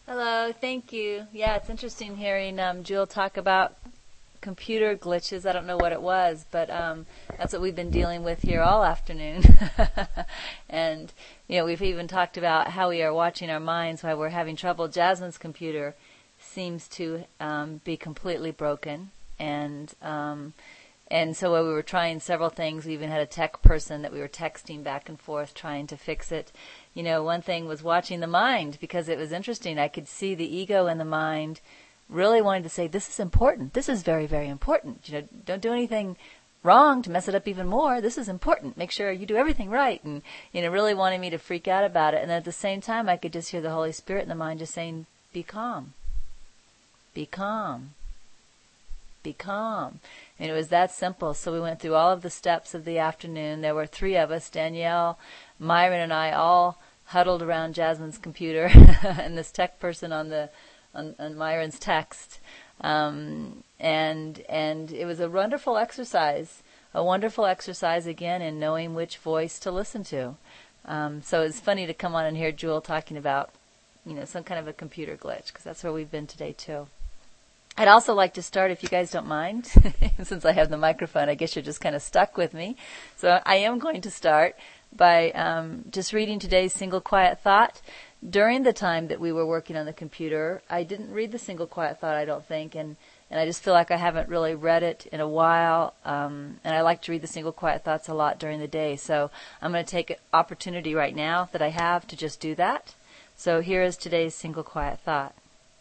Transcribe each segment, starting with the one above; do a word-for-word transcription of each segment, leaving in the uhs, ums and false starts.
Hello, thank you. Yeah, it's interesting hearing um, Jewel talk about computer glitches. I don't know what it was, but um, that's what we've been dealing with here all afternoon. And, you know, we've even talked about how we are watching our minds while we're having trouble. Jasmine's computer seems to um, be completely broken. And um, and so while we were trying several things, we even had a tech person that we were texting back and forth trying to fix it. You know, one thing was watching the mind, because it was interesting. I could see the ego in the mind really wanting to say, this is important. This is very, very important. You know, don't do anything wrong to mess it up even more. This is important. Make sure you do everything right. And, you know, really wanting me to freak out about it. And at the same time, I could just hear the Holy Spirit in the mind just saying, be calm. Be calm. Be calm. And it was that simple. So we went through all of the steps of the afternoon. There were three of us, Danielle, Myron, and I, all huddled around Jasmine's computer and this tech person on the on, on Myron's text. Um, and and it was a wonderful exercise, a wonderful exercise again in knowing which voice to listen to. Um, so it's funny to come on and hear Jewel talking about, you know, some kind of a computer glitch, because that's where we've been today too. I'd also like to start, if you guys don't mind, since I have the microphone, I guess you're just kind of stuck with me. So I am going to start by um, just reading today's single quiet thought. During the time that we were working on the computer, I didn't read the single quiet thought, I don't think, and, and I just feel like I haven't really read it in a while, um, and I like to read the single quiet thoughts a lot during the day. So I'm going to take an opportunity right now that I have to just do that. So here is today's single quiet thought.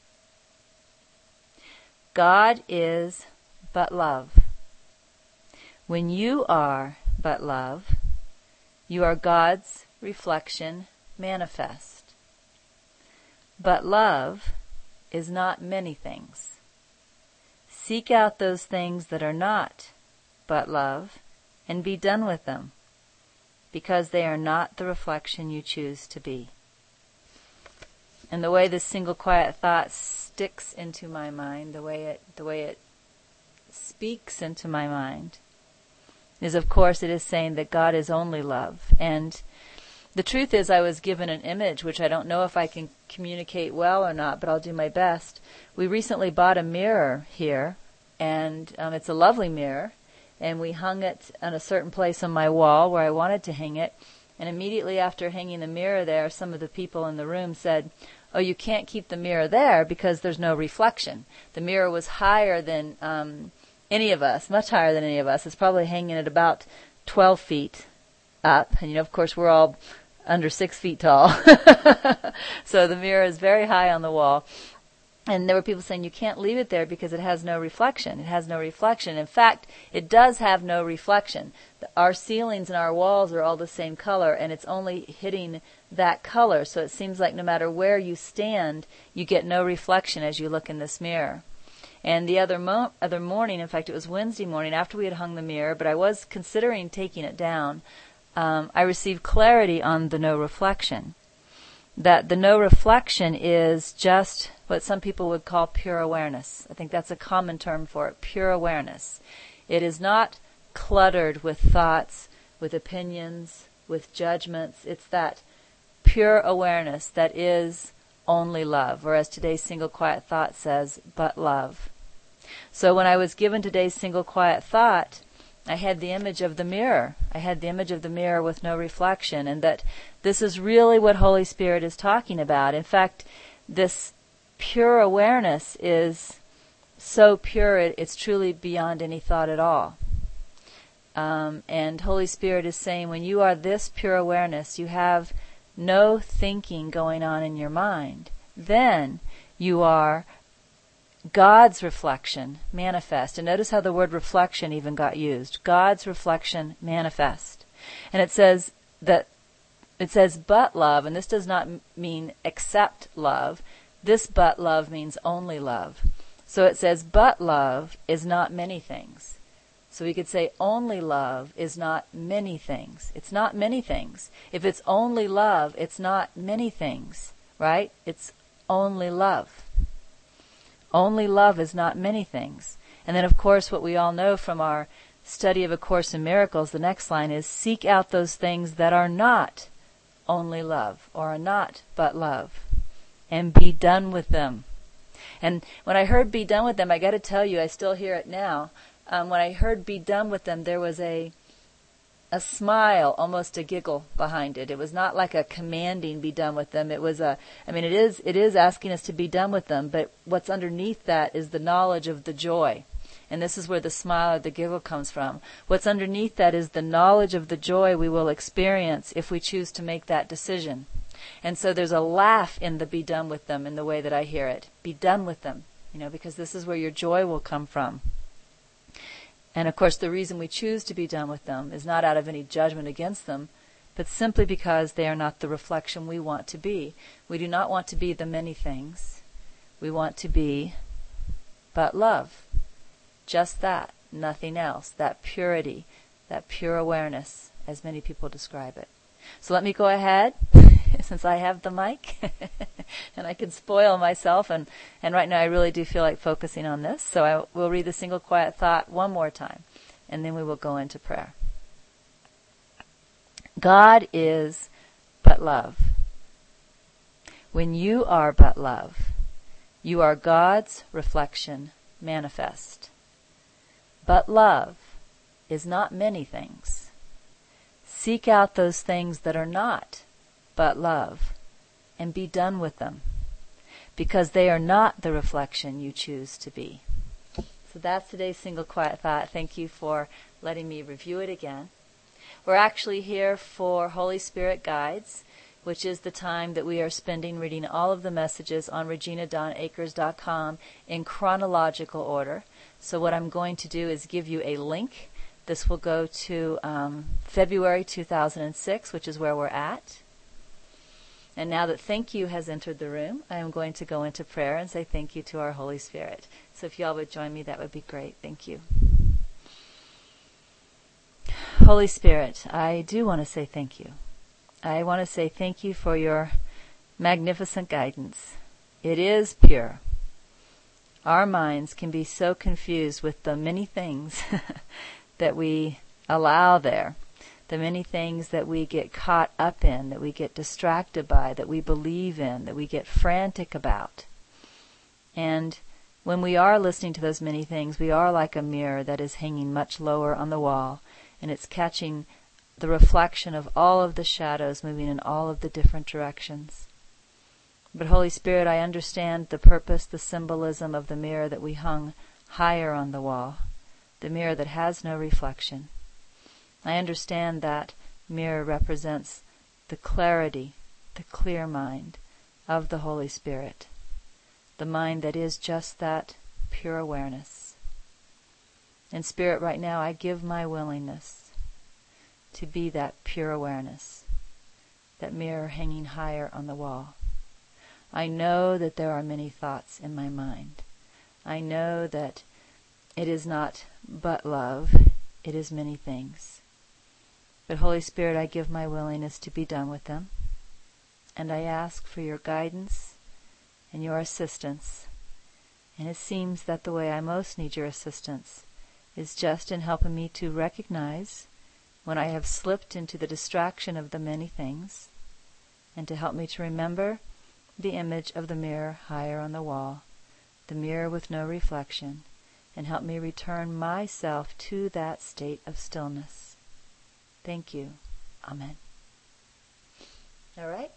God is but love. When you are but love, you are God's reflection manifest. But love is not many things. Seek out those things that are not but love and be done with them, because they are not the reflection you choose to be. And the way this single quiet thought sticks into my mind, the way it the way it speaks into my mind, is, of course, it is saying that God is only love. And the truth is, I was given an image, which I don't know if I can communicate well or not, but I'll do my best. We recently bought a mirror here, and um, it's a lovely mirror, and we hung it on a certain place on my wall where I wanted to hang it. And immediately after hanging the mirror there, some of the people in the room said, oh, you can't keep the mirror there because there's no reflection. The mirror was higher than um, any of us, much higher than any of us. It's probably hanging at about twelve feet up. And, you know, of course, we're all under six feet tall. So the mirror is very high on the wall. And there were people saying, you can't leave it there because it has no reflection. It has no reflection. In fact, it does have no reflection. Our ceilings and our walls are all the same color, and it's only hitting that color. So it seems like no matter where you stand, you get no reflection as you look in this mirror. And the other mo- other morning, in fact, it was Wednesday morning after we had hung the mirror, but I was considering taking it down, um, I received clarity on the no reflection. That the no reflection is just what some people would call pure awareness. I think that's a common term for it, pure awareness. It is not cluttered with thoughts, with opinions, with judgments. It's that pure awareness that is only love, or as today's single quiet thought says, but love. So when I was given today's single quiet thought, I had the image of the mirror. I had the image of the mirror with no reflection, and that this is really what Holy Spirit is talking about. In fact, this pure awareness is so pure, it, it's truly beyond any thought at all. Um, and Holy Spirit is saying, when you are this pure awareness, you have no thinking going on in your mind. Then you are God's reflection manifest. And notice how the word reflection even got used. God's reflection manifest. And it says that it says but love, and this does not mean except love. This but love means only love. So it says but love is not many things. So we could say only love is not many things. It's not many things. If it's only love, it's not many things, right? It's only love. Only love is not many things. And then, of course, what we all know from our study of A Course in Miracles, the next line is, seek out those things that are not only love, or are not but love. and be done with them. And when I heard be done with them, I got to tell you, I still hear it now. Um, when I heard be done with them, there was a a smile, almost a giggle behind it. It was not like a commanding be done with them. It was a, I mean, it is, it is asking us to be done with them, but what's underneath that is the knowledge of the joy. And this is where the smile or the giggle comes from. What's underneath that is the knowledge of the joy we will experience if we choose to make that decision. And so there's a laugh in the be done with them in the way that I hear it. Be done with them, you know, because this is where your joy will come from. And of course, the reason we choose to be done with them is not out of any judgment against them, but simply because they are not the reflection we want to be. We do not want to be the many things. We want to be but love. Just that, nothing else. That purity, that pure awareness, as many people describe it. So let me go ahead, since I have the mic, and I can spoil myself, and, and right now I really do feel like focusing on this. So I will read the single quiet thought one more time, and then we will go into prayer. God is but love. When you are but love, you are God's reflection manifest. But love is not many things. Seek out those things that are not but love and be done with them, because they are not the reflection you choose to be. So that's today's single quiet thought. Thank you for letting me review it again. We're actually here for Holy Spirit Guides, which is the time that we are spending reading all of the messages on regina dawn akers dot com in chronological order. So what I'm going to do is give you a link. This will go to um, February two thousand six, which is where we're at. And now that thank you has entered the room, I am going to go into prayer and say thank you to our Holy Spirit. So if y'all would join me, that would be great. Thank you. Holy Spirit, I do want to say thank you. I want to say thank you for your magnificent guidance. It is pure. Our minds can be so confused with the many things that we allow there, the many things that we get caught up in, that we get distracted by, that we believe in, that we get frantic about. And when we are listening to those many things, we are like a mirror that is hanging much lower on the wall, and it's catching the reflection of all of the shadows moving in all of the different directions. But Holy Spirit, I understand the purpose, the symbolism of the mirror that we hung higher on the wall, the mirror that has no reflection. I understand that mirror represents the clarity, the clear mind of the Holy Spirit, the mind that is just that pure awareness. In Spirit, right now, I give my willingness to be that pure awareness, that mirror hanging higher on the wall. I know that there are many thoughts in my mind. I know that it is not but love, it is many things. But Holy Spirit, I give my willingness to be done with them, and I ask for your guidance and your assistance. And it seems that the way I most need your assistance is just in helping me to recognize when I have slipped into the distraction of the many things, and to help me to remember the image of the mirror higher on the wall, the mirror with no reflection, and help me return myself to that state of stillness. Thank you. Amen. All right?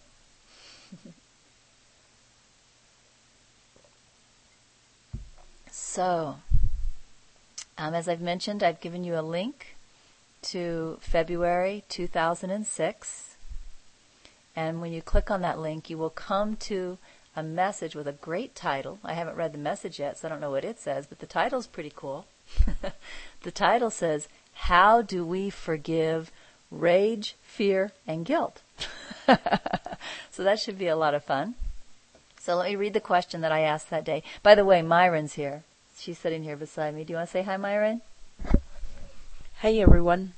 So, um, as I've mentioned, I've given you a link to February two thousand six. And when you click on that link, you will come to a message with a great title. I haven't read the message yet, so I don't know what it says, but the title's pretty cool. The title says, How Do We Forgive Rage, Fear, and Guilt? So that should be a lot of fun. So let me read the question that I asked that day. By the way, Myron's here. She's sitting here beside me. Do you want to say hi, Myron? Hey, everyone.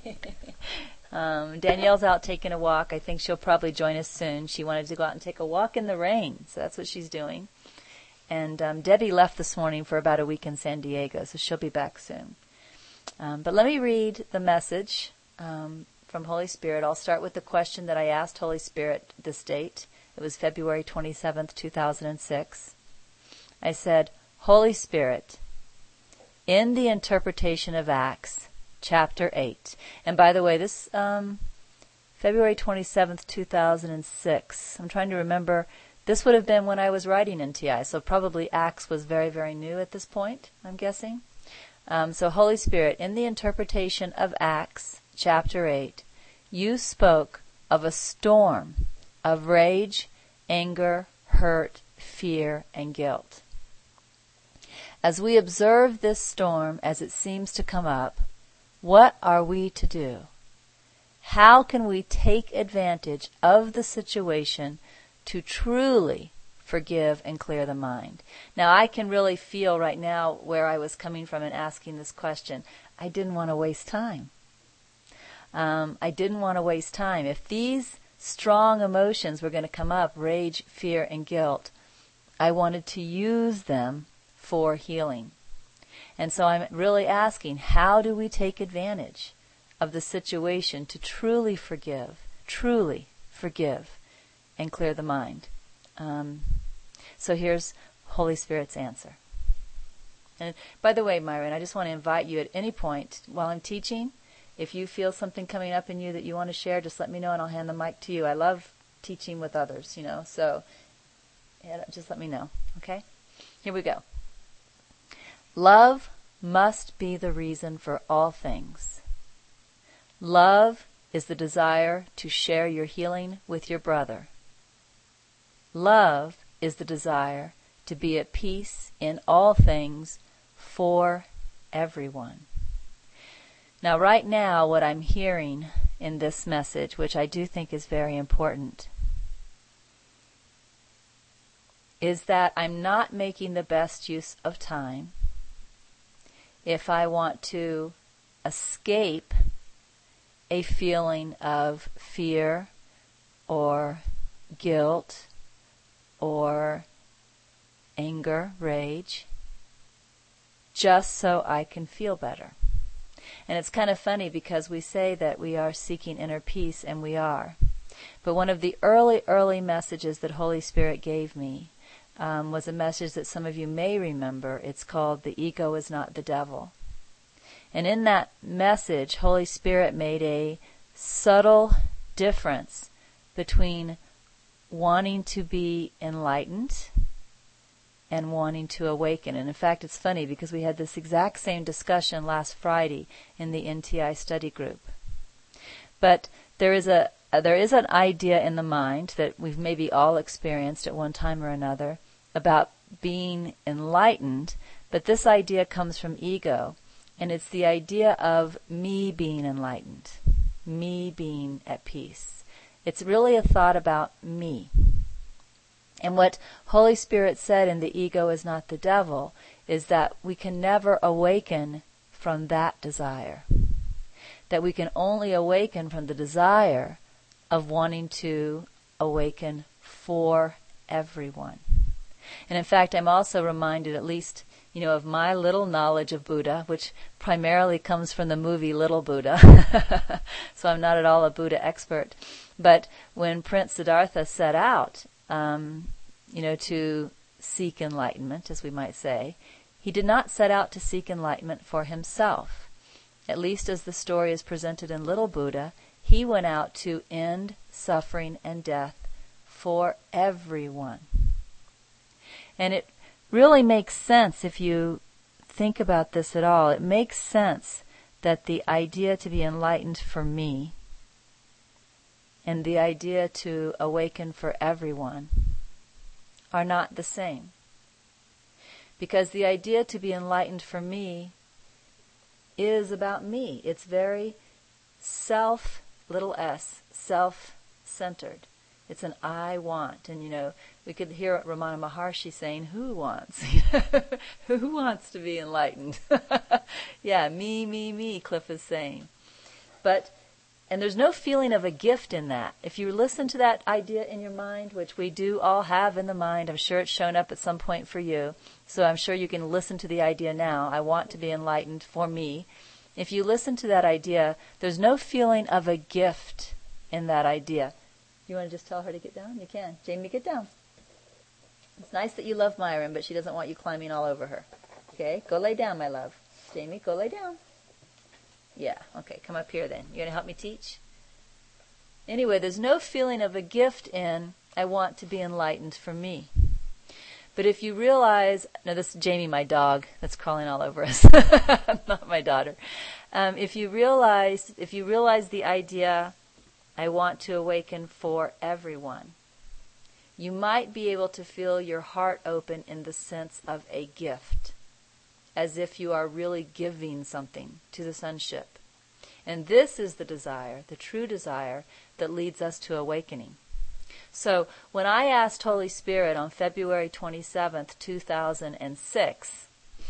Um, Danielle's out taking a walk. I think she'll probably join us soon. She wanted to go out and take a walk in the rain, so that's what she's doing. And um, Debbie left this morning for about a week in San Diego, so she'll be back soon. Um, but let me read the message um, from Holy Spirit. I'll start with the question that I asked Holy Spirit this date. It was February twenty-seventh, two thousand six. I said, Holy Spirit, in the interpretation of Acts, chapter eight. And by the way, this um, February twenty-seventh, two thousand six, I'm trying to remember, this would have been when I was writing N T I, so probably Acts was very, very new at this point, I'm guessing. Um, so Holy Spirit, in the interpretation of Acts, chapter eight, you spoke of a storm of rage, anger, hurt, fear, and guilt. As we observe this storm as it seems to come up, what are we to do? How can we take advantage of the situation to truly forgive and clear the mind? Now, I can really feel right now where I was coming from in asking this question. I didn't want to waste time. Um, I didn't want to waste time. If these strong emotions were going to come up, rage, fear, and guilt, I wanted to use them for healing. And so I'm really asking, how do we take advantage of the situation to truly forgive, truly forgive, and clear the mind? Um, so here's Holy Spirit's answer. And by the way, Myron, I just want to invite you at any point while I'm teaching, if you feel something coming up in you that you want to share, just let me know and I'll hand the mic to you. I love teaching with others, you know, so yeah, just let me know, okay? Here we go. Love must be the reason for all things. Love is the desire to share your healing with your brother. Love is the desire to be at peace in all things for everyone. Now, right now, what I'm hearing in this message, which I do think is very important, is that I'm not making the best use of time if I want to escape a feeling of fear or guilt or anger, rage, just so I can feel better. And it's kind of funny because we say that we are seeking inner peace, and we are. But one of the early, early messages that Holy Spirit gave me um, was a message that some of you may remember. It's called The Ego is Not the Devil. And in that message, Holy Spirit made a subtle difference between wanting to be enlightened and wanting to awaken. And in fact, it's funny because we had this exact same discussion last Friday in the N T I study group. But there is a uh, there is an idea in the mind that we've maybe all experienced at one time or another about being enlightened, but this idea comes from ego, and it's the idea of me being enlightened, me being at peace. It's really a thought about me. And what Holy Spirit said in The Ego is Not the Devil is that we can never awaken from that desire. That we can only awaken from the desire of wanting to awaken for everyone. And in fact, I'm also reminded, at least, you know, of my little knowledge of Buddha, which primarily comes from the movie Little Buddha. So I'm not at all a Buddha expert. But when Prince Siddhartha set out, um, you know, to seek enlightenment, as we might say, he did not set out to seek enlightenment for himself. At least as the story is presented in Little Buddha, he went out to end suffering and death for everyone. And it really makes sense if you think about this at all. It makes sense that the idea to be enlightened for me and the idea to awaken for everyone are not the same. Because the idea to be enlightened for me is about me. It's very self, little s, self-centered. It's an I want. And, you know, we could hear Ramana Maharshi saying, who wants? Who wants to be enlightened? Yeah, me, me, me, Cliff is saying. But, and there's no feeling of a gift in that. If you listen to that idea in your mind, which we do all have in the mind, I'm sure it's shown up at some point for you, so I'm sure you can listen to the idea now, I want to be enlightened for me. If you listen to that idea, there's no feeling of a gift in that idea. You want to just tell her to get down? You can. Jamie, get down. It's nice that you love Myron, but she doesn't want you climbing all over her. Okay? Go lay down, my love. Jamie, go lay down. Yeah. Okay, come up here then. You going to help me teach? Anyway, there's no feeling of a gift in, I want to be enlightened for me. But if you realize, no, this is Jamie, my dog, that's crawling all over us, not my daughter. Um, if you realize, if you realize the idea, I want to awaken for everyone, you might be able to feel your heart open in the sense of a gift, as if you are really giving something to the sonship. And this is the desire, the true desire, that leads us to awakening. So when I asked Holy Spirit on February twenty-seventh, two thousand six,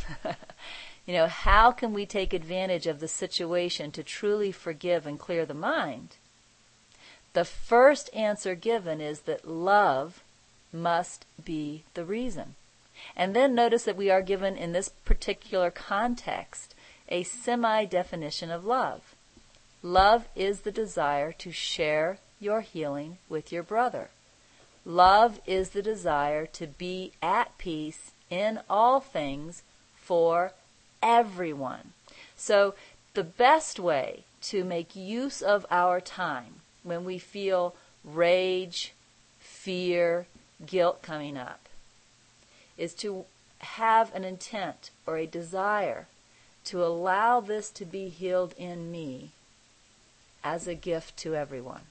you know, how can we take advantage of the situation to truly forgive and clear the mind? The first answer given is that love must be the reason. And then notice that we are given in this particular context a semi-definition of love. Love is the desire to share your healing with your brother. Love is the desire to be at peace in all things for everyone. So the best way to make use of our time when we feel rage, fear, guilt coming up is to have an intent or a desire to allow this to be healed in me as a gift to everyone.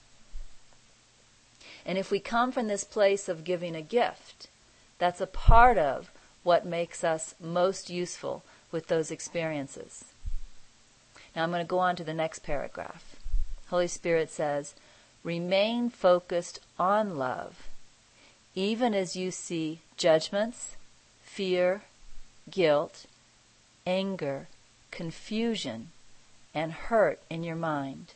And if we come from this place of giving a gift, that's a part of what makes us most useful with those experiences. Now I'm going to go on to the next paragraph. Holy Spirit says, remain focused on love, even as you see judgments, fear, guilt, anger, confusion, and hurt in your mind.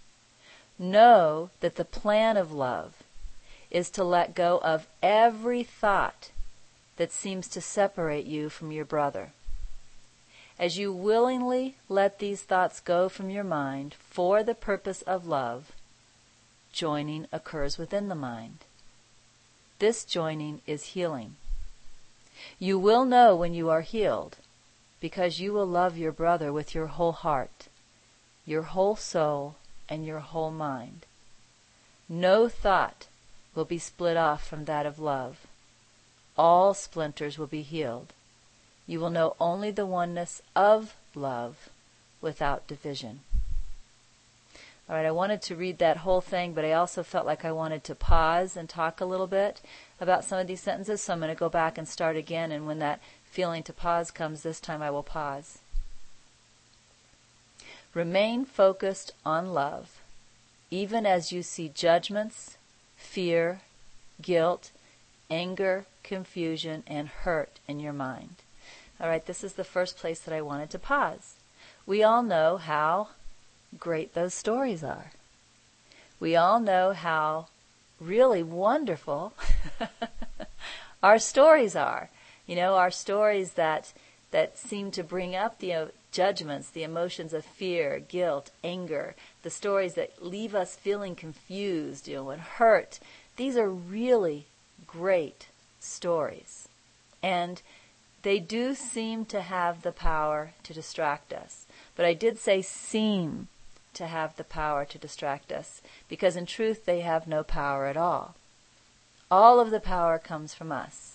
Know that the plan of love is to let go of every thought that seems to separate you from your brother. As you willingly let these thoughts go from your mind for the purpose of love, joining occurs within the mind. This joining is healing. You will know when you are healed because you will love your brother with your whole heart, your whole soul, and your whole mind. No thought will be split off from that of love. All splinters will be healed. You will know only the oneness of love without division. All right, I wanted to read that whole thing, but I also felt like I wanted to pause and talk a little bit about some of these sentences, so I'm going to go back and start again, and when that feeling to pause comes, this time I will pause. Remain focused on love, even as you see judgments, fear, guilt, anger, confusion, and hurt in your mind. All right, this is the first place that I wanted to pause. We all know how great those stories are. We all know how really wonderful our stories are. You know, our stories that that seem to bring up the uh, judgments, the emotions of fear, guilt, anger, the stories that leave us feeling confused, you know, and hurt. These are really great stories. And they do seem to have the power to distract us. But I did say seem to have the power to distract us, because in truth they have no power at all. All of the power comes from us.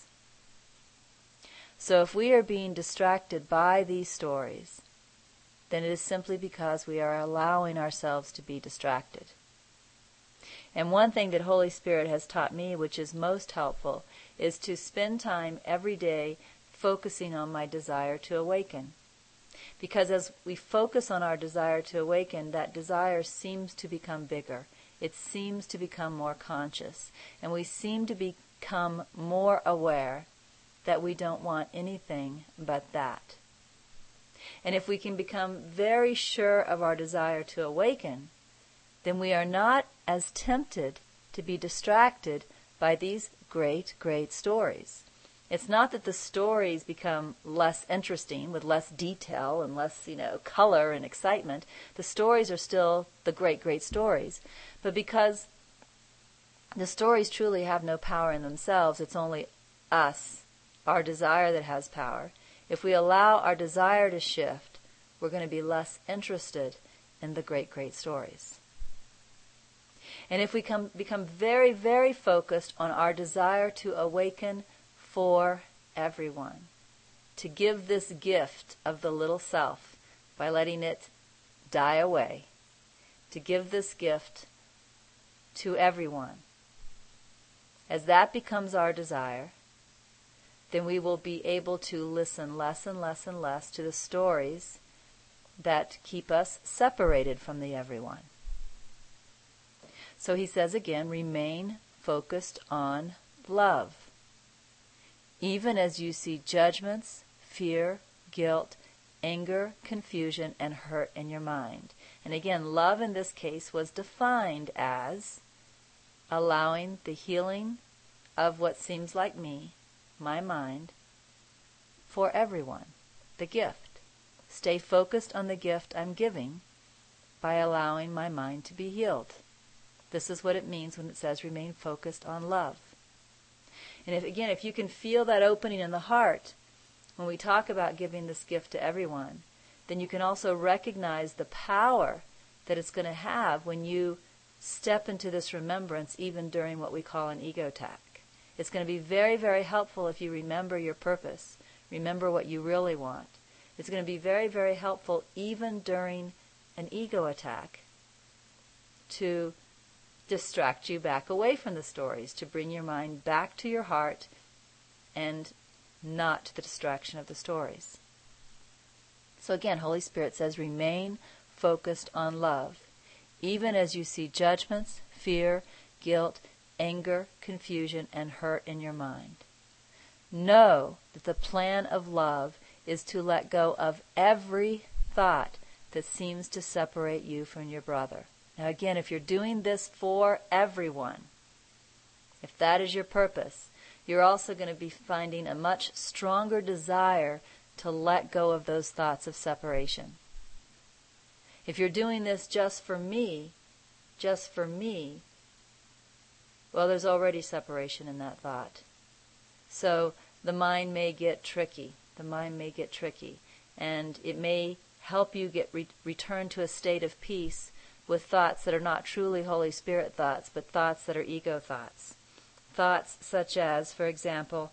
So if we are being distracted by these stories, then it is simply because we are allowing ourselves to be distracted. And one thing that Holy Spirit has taught me, which is most helpful, is to spend time every day focusing on my desire to awaken. Because as we focus on our desire to awaken, that desire seems to become bigger. It seems to become more conscious. And we seem to become more aware that we don't want anything but that. And if we can become very sure of our desire to awaken, then we are not as tempted to be distracted by these great, great stories. It's not that the stories become less interesting with less detail and less, you know, color and excitement. The stories are still the great, great stories. But because The stories truly have no power in themselves. It's only us, our desire, that has power. If we allow our desire to shift, we're going to be less interested in the great, great stories. And if we come, become very, very focused on our desire to awaken for everyone, to give this gift of the little self by letting it die away, to give this gift to everyone, as that becomes our desire, then we will be able to listen less and less and less to the stories that keep us separated from the everyone. So he says again, remain focused on love. Even as you see judgments, fear, guilt, anger, confusion, and hurt in your mind. And again, love in this case was defined as allowing the healing of what seems like me, my mind, for everyone, the gift. Stay focused on the gift I'm giving by allowing my mind to be healed. This is what it means when it says remain focused on love. And if, again, if you can feel that opening in the heart when we talk about giving this gift to everyone, then you can also recognize the power that it's going to have when you step into this remembrance even during what we call an ego attack. It's going to be very, very helpful if you remember your purpose, remember what you really want. It's going to be very, very helpful even during an ego attack to distract you back away from the stories, to bring your mind back to your heart and not to the distraction of the stories. So again, Holy Spirit says, remain focused on love, even as you see judgments, fear, guilt, anger, confusion, and hurt in your mind. Know that the plan of love is to let go of every thought that seems to separate you from your brother. Now again, if you're doing this for everyone, if that is your purpose, you're also going to be finding a much stronger desire to let go of those thoughts of separation. If you're doing this just for me, just for me, well, there's already separation in that thought. So the mind may get tricky. The mind may get tricky. And it may help you get re- return to a state of peace with thoughts that are not truly Holy Spirit thoughts, but thoughts that are ego thoughts. Thoughts such as, for example,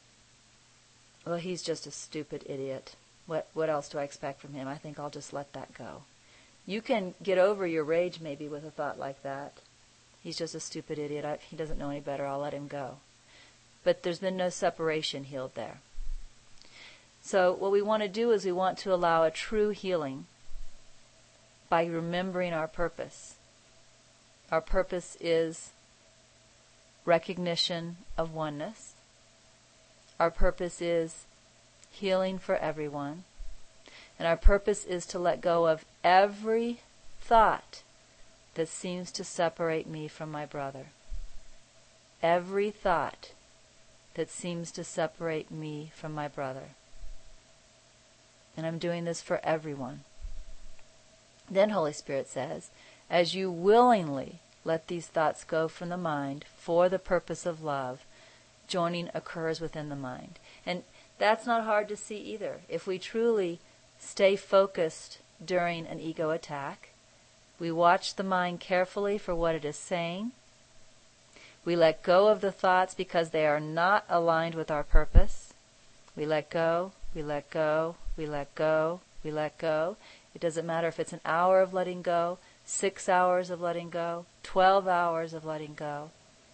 well, he's just a stupid idiot. What what else do I expect from him? I think I'll just let that go. You can get over your rage maybe with a thought like that. He's just a stupid idiot. I, he doesn't know any better. I'll let him go. But there's been no separation healed there. So what we want to do is we want to allow a true healing by remembering our purpose. Our purpose is recognition of oneness. Our purpose is healing for everyone. And our purpose is to let go of every thought that seems to separate me from my brother. Every thought that seems to separate me from my brother. And I'm doing this for everyone. Then Holy Spirit says, as you willingly let these thoughts go from the mind for the purpose of love, joining occurs within the mind. And that's not hard to see either. If we truly stay focused during an ego attack, we watch the mind carefully for what it is saying. We let go of the thoughts because they are not aligned with our purpose. We let go, we let go, we let go, we let go. It doesn't matter if it's an hour of letting go, six hours of letting go, twelve hours of letting go.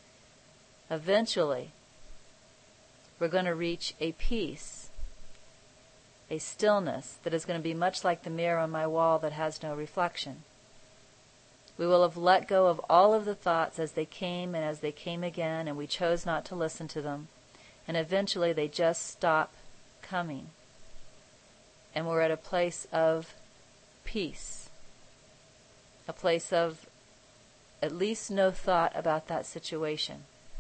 Eventually, we're going to reach a peace, a stillness that is going to be much like the mirror on my wall that has no reflection. We will have let go of all of the thoughts as they came and as they came again, and we chose not to listen to them. And eventually they just stop coming. And we're at a place of peace, a place of at least no thought about that situation.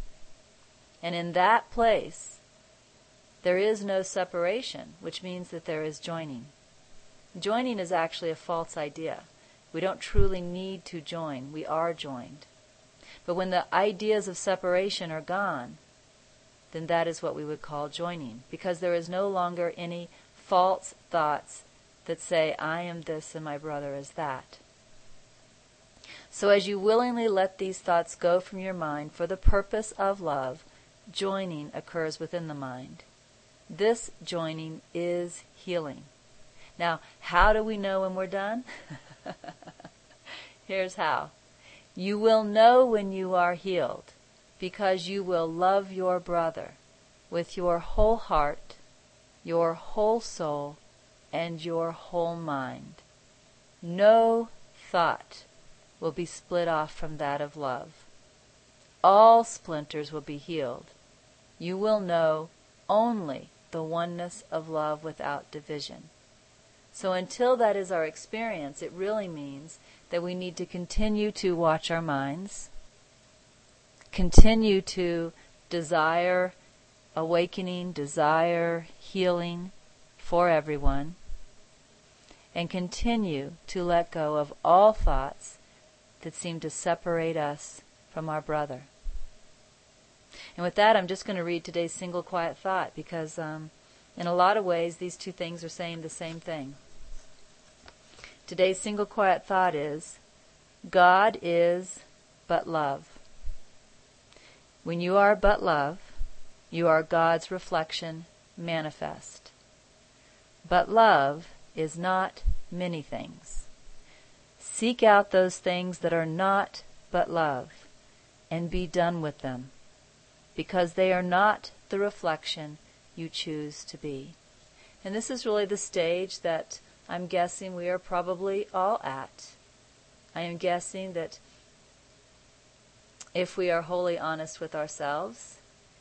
And in that place, there is no separation, which means that there is joining. Joining is actually a false idea. We don't truly need to join. We are joined. But when the ideas of separation are gone, then that is what we would call joining, because there is no longer any false thoughts that say, I am this and my brother is that. So as you willingly let these thoughts go from your mind for the purpose of love, joining occurs within the mind. This joining is healing. Now, how do we know when we're done? Here's how. You will know when you are healed, because you will love your brother with your whole heart, your whole soul, and your whole mind. No thought will be split off from that of love. All splinters will be healed. You will know only the oneness of love without division. So until that is our experience, it really means that we need to continue to watch our minds, continue to desire awakening, desire healing for everyone, and continue to let go of all thoughts that seem to separate us from our brother. And with that, I'm just going to read today's single quiet thought, because um, in a lot of ways, these two things are saying the same thing. Today's single quiet thought is, God is but love. When you are but love, you are God's reflection manifest. But love is not many things. Seek out those things that are not but love, and be done with them, because they are not the reflection you choose to be. And this is really the stage that I'm guessing we are probably all at. I am guessing that if we are wholly honest with ourselves,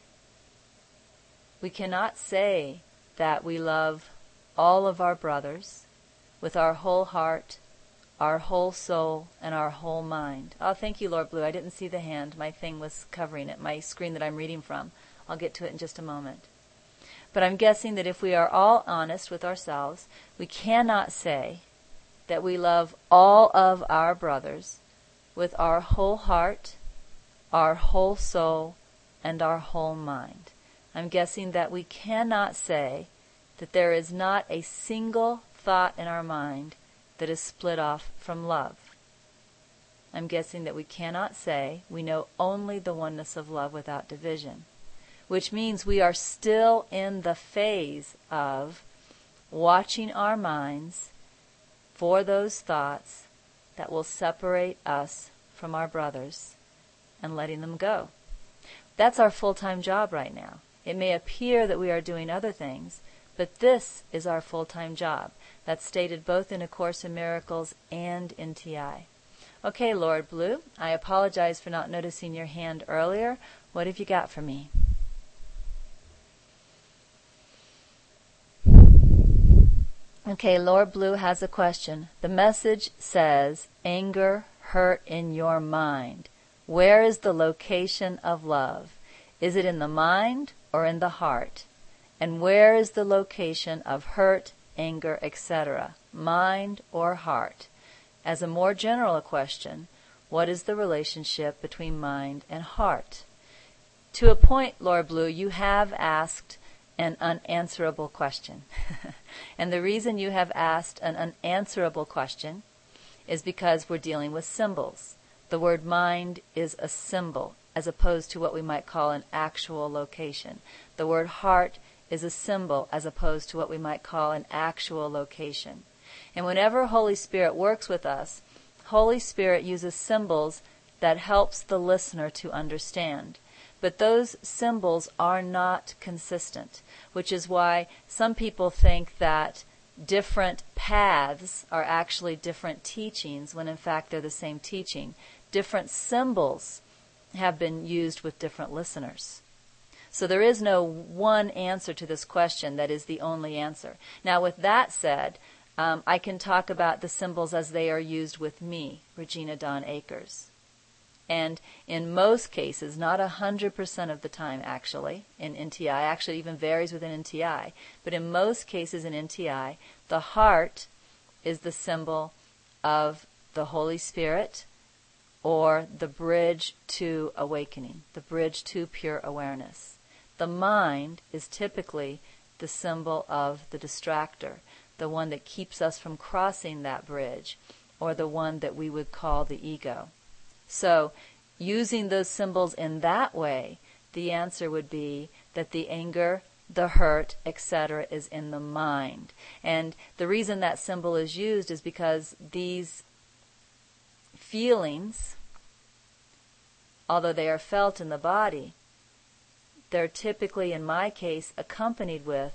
we cannot say that we love all of our brothers with our whole heart, our whole soul, and our whole mind. Oh, thank you, Lord Blue. I didn't see the hand. My thing was covering it, my screen that I'm reading from. I'll get to it in just a moment. But I'm guessing that if we are all honest with ourselves, we cannot say that we love all of our brothers with our whole heart, our whole soul, and our whole mind. I'm guessing that we cannot say that there is not a single thought in our mind that is split off from love. I'm guessing that we cannot say we know only the oneness of love without division, which means we are still in the phase of watching our minds for those thoughts that will separate us from our brothers and letting them go. That's our full-time job right now. It may appear that we are doing other things, but this is our full-time job. That's stated both in A Course in Miracles and in T I. Okay, Lord Blue, I apologize for not noticing your hand earlier. What have you got for me? Okay, Lord Blue has a question. The message says, anger, hurt in your mind. Where is the location of love? Is it in the mind or in the heart? And where is the location of hurt, anger, et cetera? Mind or heart? As a more general question, what is the relationship between mind and heart? To a point, Lord Blue, you have asked an unanswerable question. And the reason you have asked an unanswerable question is because we're dealing with symbols. The word mind is a symbol as opposed to what we might call an actual location. The word heart is a symbol as opposed to what we might call an actual location. And whenever Holy Spirit works with us, Holy Spirit uses symbols that helps the listener to understand. But those symbols are not consistent, which is why some people think that different paths are actually different teachings, when in fact they're the same teaching. Different symbols have been used with different listeners. So there is no one answer to this question that is the only answer. Now, with that said, um, I can talk about the symbols as they are used with me, Regina Dawn Akers. And in most cases, not one hundred percent of the time actually, in N T I, actually even varies within N T I, but in most cases in N T I, the heart is the symbol of the Holy Spirit or the bridge to awakening, the bridge to pure awareness. The mind is typically the symbol of the distractor, the one that keeps us from crossing that bridge, or the one that we would call the ego. So, using those symbols in that way, the answer would be that the anger, the hurt, et cetera is in the mind. And the reason that symbol is used is because these feelings, although they are felt in the body, they're typically, in my case, accompanied with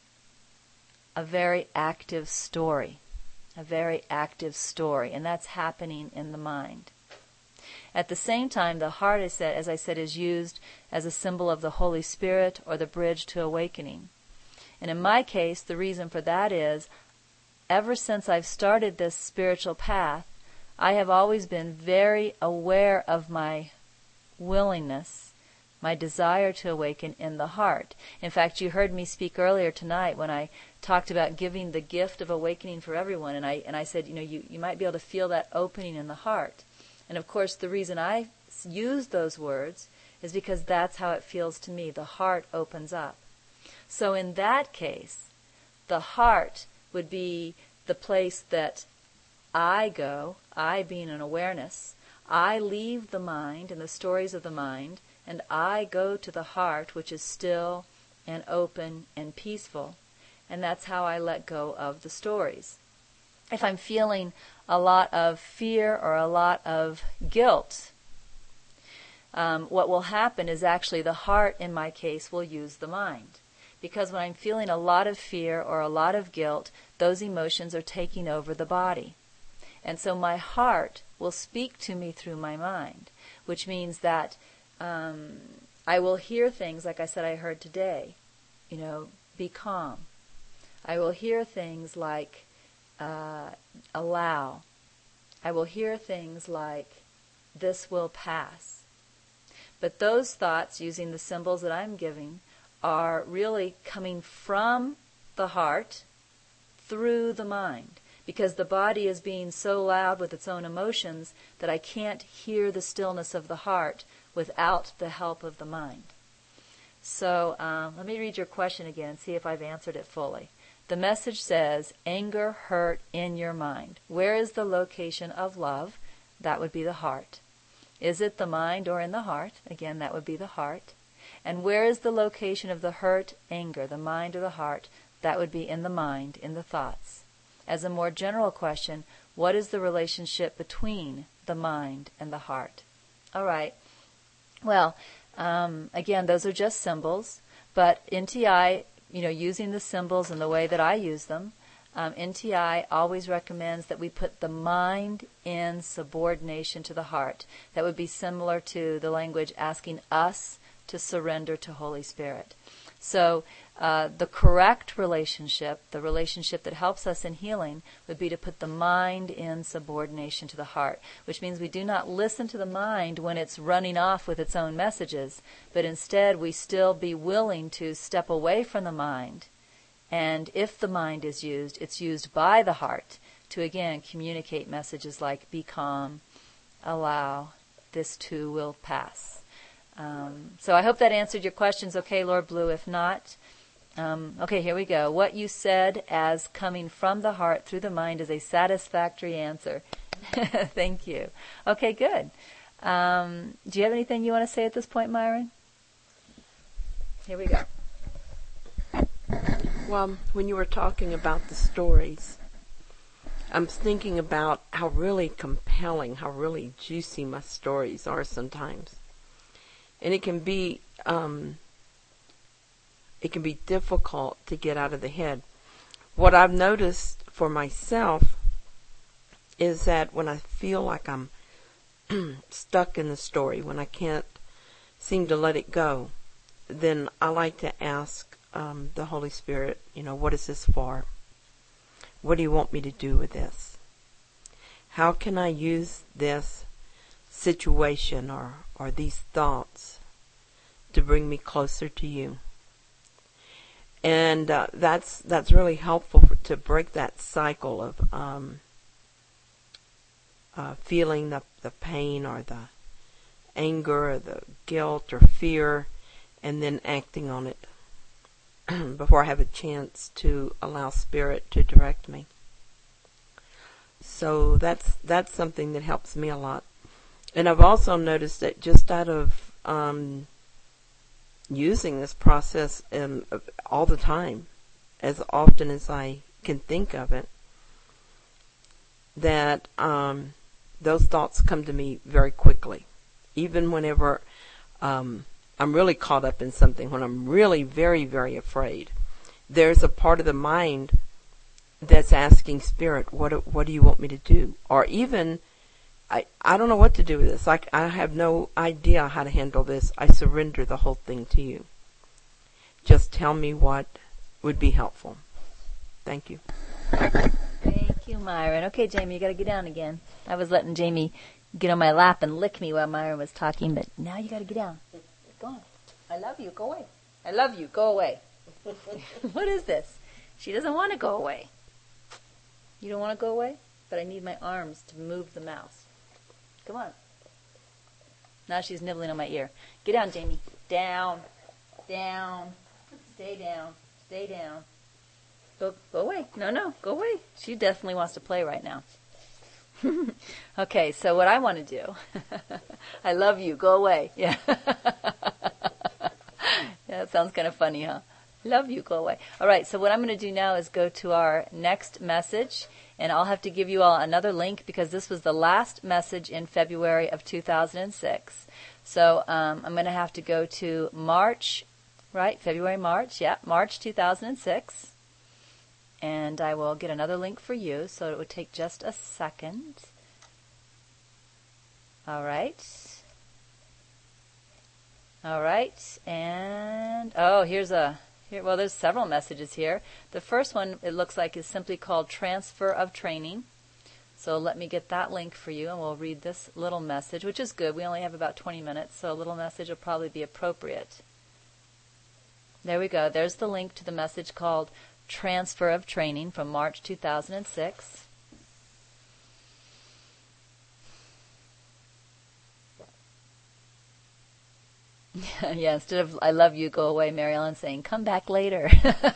a very active story. A very active story, and that's happening in the mind. At the same time, the heart, as I said, is used as a symbol of the Holy Spirit or the bridge to awakening. And in my case, the reason for that is, ever since I've started this spiritual path, I have always been very aware of my willingness, my desire to awaken in the heart. In fact, you heard me speak earlier tonight when I talked about giving the gift of awakening for everyone, and I and I said, you know, you, you might be able to feel that opening in the heart. And of course, the reason I use those words is because that's how it feels to me. The heart opens up. So in that case, the heart would be the place that I go, I being an awareness, I leave the mind and the stories of the mind, and I go to the heart, which is still and open and peaceful. And that's how I let go of the stories. If I'm feeling a lot of fear or a lot of guilt, um, what will happen is actually the heart, in my case, will use the mind. Because when I'm feeling a lot of fear or a lot of guilt, those emotions are taking over the body. And so my heart will speak to me through my mind, which means that um, I will hear things like I said I heard today, you know, be calm. I will hear things like uh, allow. I will hear things like this will pass. But those thoughts, using the symbols that I'm giving, are really coming from the heart through the mind. Because the body is being so loud with its own emotions that I can't hear the stillness of the heart without the help of the mind. So um, let me read your question again and see if I've answered it fully. The message says, anger, hurt in your mind. Where is the location of love? That would be the heart. Is it the mind or in the heart? Again, that would be the heart. And where is the location of the hurt, anger, the mind or the heart? That would be in the mind, in the thoughts. As a more general question, what is the relationship between the mind and the heart? All right. Well, um, again, those are just symbols, but N T I, you know, using the symbols in the way that I use them, um, N T I always recommends that we put the mind in subordination to the heart. That would be similar to the language asking us to surrender to Holy Spirit. So uh, the correct relationship, the relationship that helps us in healing, would be to put the mind in subordination to the heart, which means we do not listen to the mind when it's running off with its own messages, but instead we still be willing to step away from the mind. And if the mind is used, it's used by the heart to, again, communicate messages like be calm, allow, this too will pass. Um, so I hope that answered your questions okay, Lord Blue. If not, um, okay, here we go. What you said as coming from the heart through the mind is a satisfactory answer. Thank you. Okay, good. Um, do you have anything you want to say at this point, Myron? Here we go. Well, when you were talking about the stories, I'm thinking about how really compelling, how really juicy my stories are sometimes. And it can be, um, it can be difficult to get out of the head. What I've noticed for myself is that when I feel like I'm stuck in the story, when I can't seem to let it go, then I like to ask um, the Holy Spirit, you know, what is this for? What do you want me to do with this? How can I use this situation or, or these thoughts to bring me closer to you? And uh, that's that's really helpful for, to break that cycle of um, uh, feeling the, the pain or the anger or the guilt or fear, and then acting on it before I have a chance to allow Spirit to direct me. So that's that's something that helps me a lot. And I've also noticed that just out of um, using this process um, all the time, as often as I can think of it, that um, those thoughts come to me very quickly. Even whenever um, I'm really caught up in something, when I'm really very, very afraid, there's a part of the mind that's asking Spirit, what what do you want me to do? Or even, I, I don't know what to do with this. I, I have no idea how to handle this. I surrender the whole thing to you. Just tell me what would be helpful. Thank you. Thank you, Myron. Okay, Jamie, you got to get down again. I was letting Jamie get on my lap and lick me while Myron was talking, but now you got to get down. Go on. I love you. Go away. I love you. Go away. What is this? She doesn't want to go away. You don't want to go away? But I need my arms to move the mouse. Come on. Now she's nibbling on my ear. Get down, Jamie. Down. Down. Stay down. Stay down. Go, go away. No, no. Go away. She definitely wants to play right now. Okay, so what I want to do, I love you. Go away. Yeah. Yeah, that sounds kind of funny, huh? Love you, go away. All right, so what I'm going to do now is go to our next message, and I'll have to give you all another link because this was the last message in February of two thousand six. So um, I'm going to have to go to March, right? February, March, yeah, March two thousand six. And I will get another link for you, so it would take just a second. All right. All right, and, oh, here's a... Here, well, there's several messages here. The first one, it looks like, is simply called Transfer of Training. So let me get that link for you, and we'll read this little message, which is good. We only have about twenty minutes, so a little message will probably be appropriate. There we go. There's the link to the message called Transfer of Training from March two thousand six. Yeah, instead of I love you, go away, Mary Ellen saying, come back later.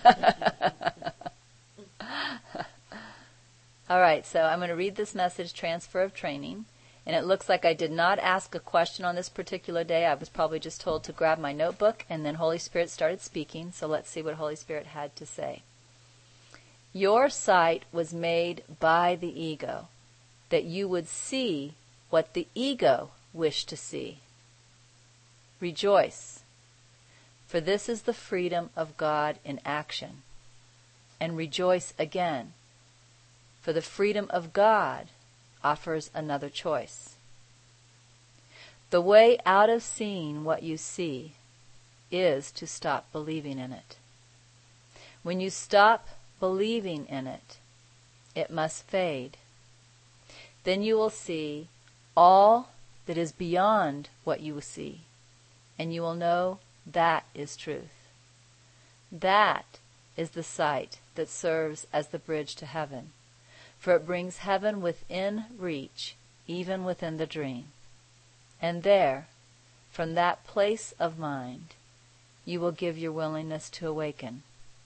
All right, so I'm going to read this message, Transfer of Training, and it looks like I did not ask a question on this particular day. I was probably just told to grab my notebook, and then Holy Spirit started speaking, so let's see what Holy Spirit had to say. Your sight was made by the ego, that you would see what the ego wished to see. Rejoice, for this is the freedom of God in action. And rejoice again, for the freedom of God offers another choice. The way out of seeing what you see is to stop believing in it. When you stop believing in it, it must fade. Then you will see all that is beyond what you see. And you will know that is truth. That is the sight that serves as the bridge to heaven, for it brings heaven within reach, even within the dream. And there, from that place of mind, you will give your willingness to awaken.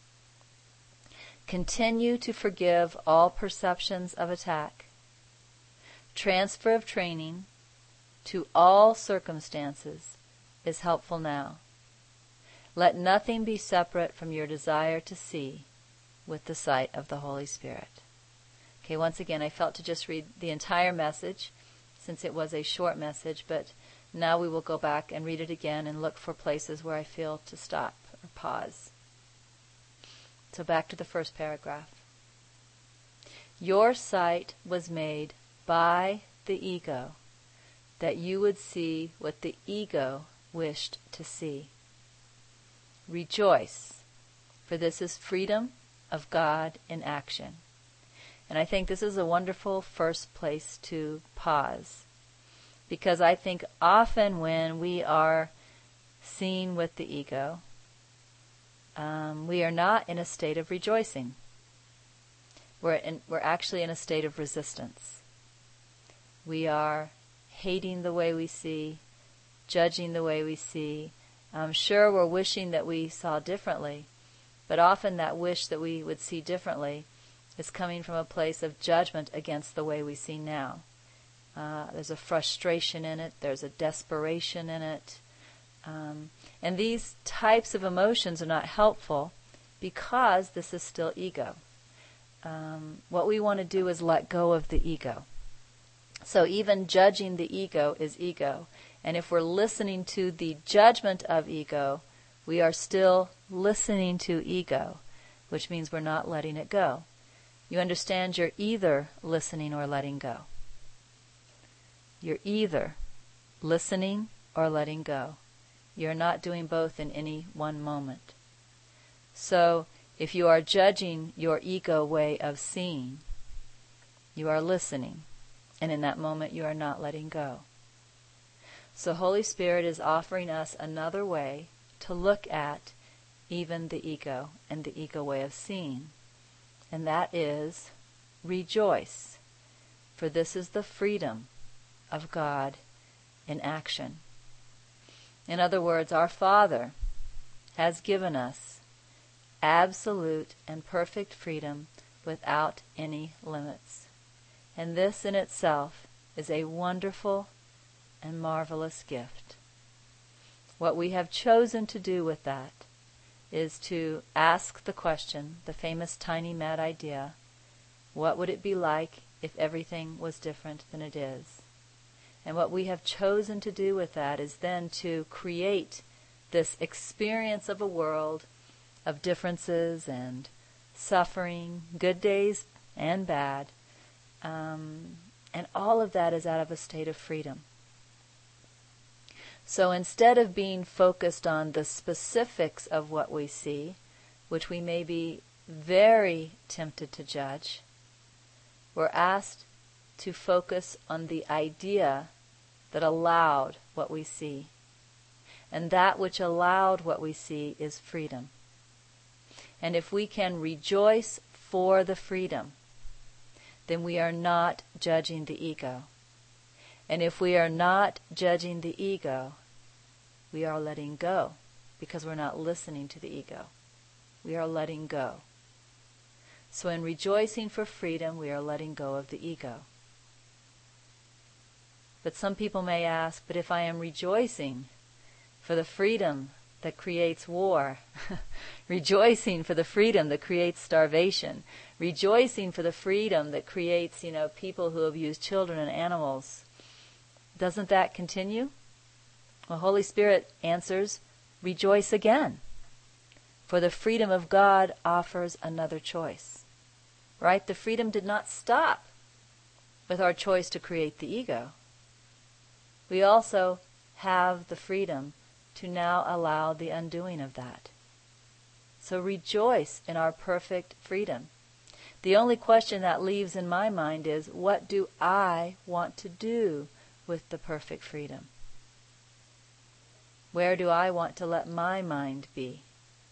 Continue to forgive all perceptions of attack. Transfer of training to all circumstances is helpful now. Let nothing be separate from your desire to see with the sight of the Holy Spirit. Okay, once again, I felt to just read the entire message since it was a short message, but now we will go back and read it again and look for places where I feel to stop or pause. So back to the first paragraph. Your sight was made by the ego, that you would see what the ego wished to see. Rejoice, for this is freedom of God in action. And I think this is a wonderful first place to pause, because I think often when we are seen with the ego, um, we are not in a state of rejoicing. We're in, we're actually in a state of resistance. We are hating the way we see, judging the way we see. I'm sure we're wishing that we saw differently, but often that wish that we would see differently is coming from a place of judgment against the way we see now. Uh, there's a frustration in it. There's a desperation in it. Um, and these types of emotions are not helpful because this is still ego. Um, what we want to do is let go of the ego. So even judging the ego is ego. And if we're listening to the judgment of ego, we are still listening to ego, which means we're not letting it go. You understand you're either listening or letting go. You're either listening or letting go. You're not doing both in any one moment. So if you are judging your ego way of seeing, you are listening. And in that moment you are not letting go. So Holy Spirit is offering us another way to look at even the ego and the ego way of seeing. And that is rejoice. For this is the freedom of God in action. In other words, our Father has given us absolute and perfect freedom without any limits. And this in itself is a wonderful and marvelous gift. What we have chosen to do with that is to ask the question, the famous tiny mad idea, what would it be like if everything was different than it is? And what we have chosen to do with that is then to create this experience of a world of differences and suffering, good days and bad, um, and all of that is out of a state of freedom. So instead of being focused on the specifics of what we see, which we may be very tempted to judge, we're asked to focus on the idea that allowed what we see. And that which allowed what we see is freedom. And if we can rejoice for the freedom, then we are not judging the ego. And if we are not judging the ego, we are letting go, because we're not listening to the ego. We are letting go. So in rejoicing for freedom, we are letting go of the ego. But some people may ask, but if I am rejoicing for the freedom that creates war, rejoicing for the freedom that creates starvation, rejoicing for the freedom that creates, you know, people who abuse children and animals, doesn't that continue? Well, Holy Spirit answers, rejoice again. For the freedom of God offers another choice. Right? The freedom did not stop with our choice to create the ego. We also have the freedom to now allow the undoing of that. So rejoice in our perfect freedom. The only question that leaves in my mind is, what do I want to do with the perfect freedom? Where do I want to let my mind be?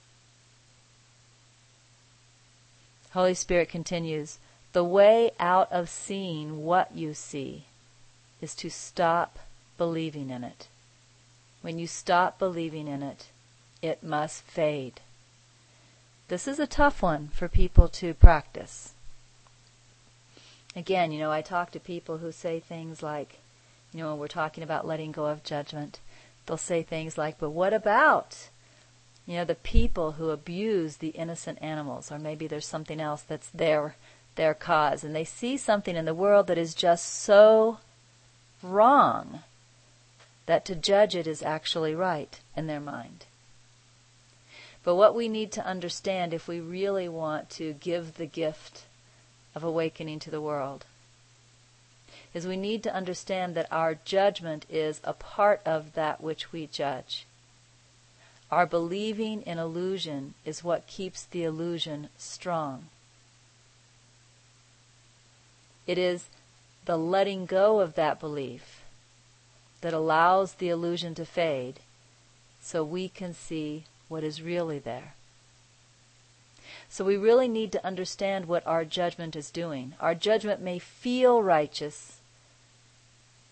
Holy Spirit continues, the way out of seeing what you see is to stop believing in it. When you stop believing in it, it must fade. This is a tough one for people to practice. Again, you know, I talk to people who say things like, you know, when we're talking about letting go of judgment, they'll say things like, but what about, you know, the people who abuse the innocent animals, or maybe there's something else that's their, their cause, and they see something in the world that is just so wrong that to judge it is actually right in their mind. But what we need to understand if we really want to give the gift of awakening to the world is we need to understand that our judgment is a part of that which we judge. Our believing in illusion is what keeps the illusion strong. It is the letting go of that belief that allows the illusion to fade so we can see what is really there. So we really need to understand what our judgment is doing. Our judgment may feel righteous,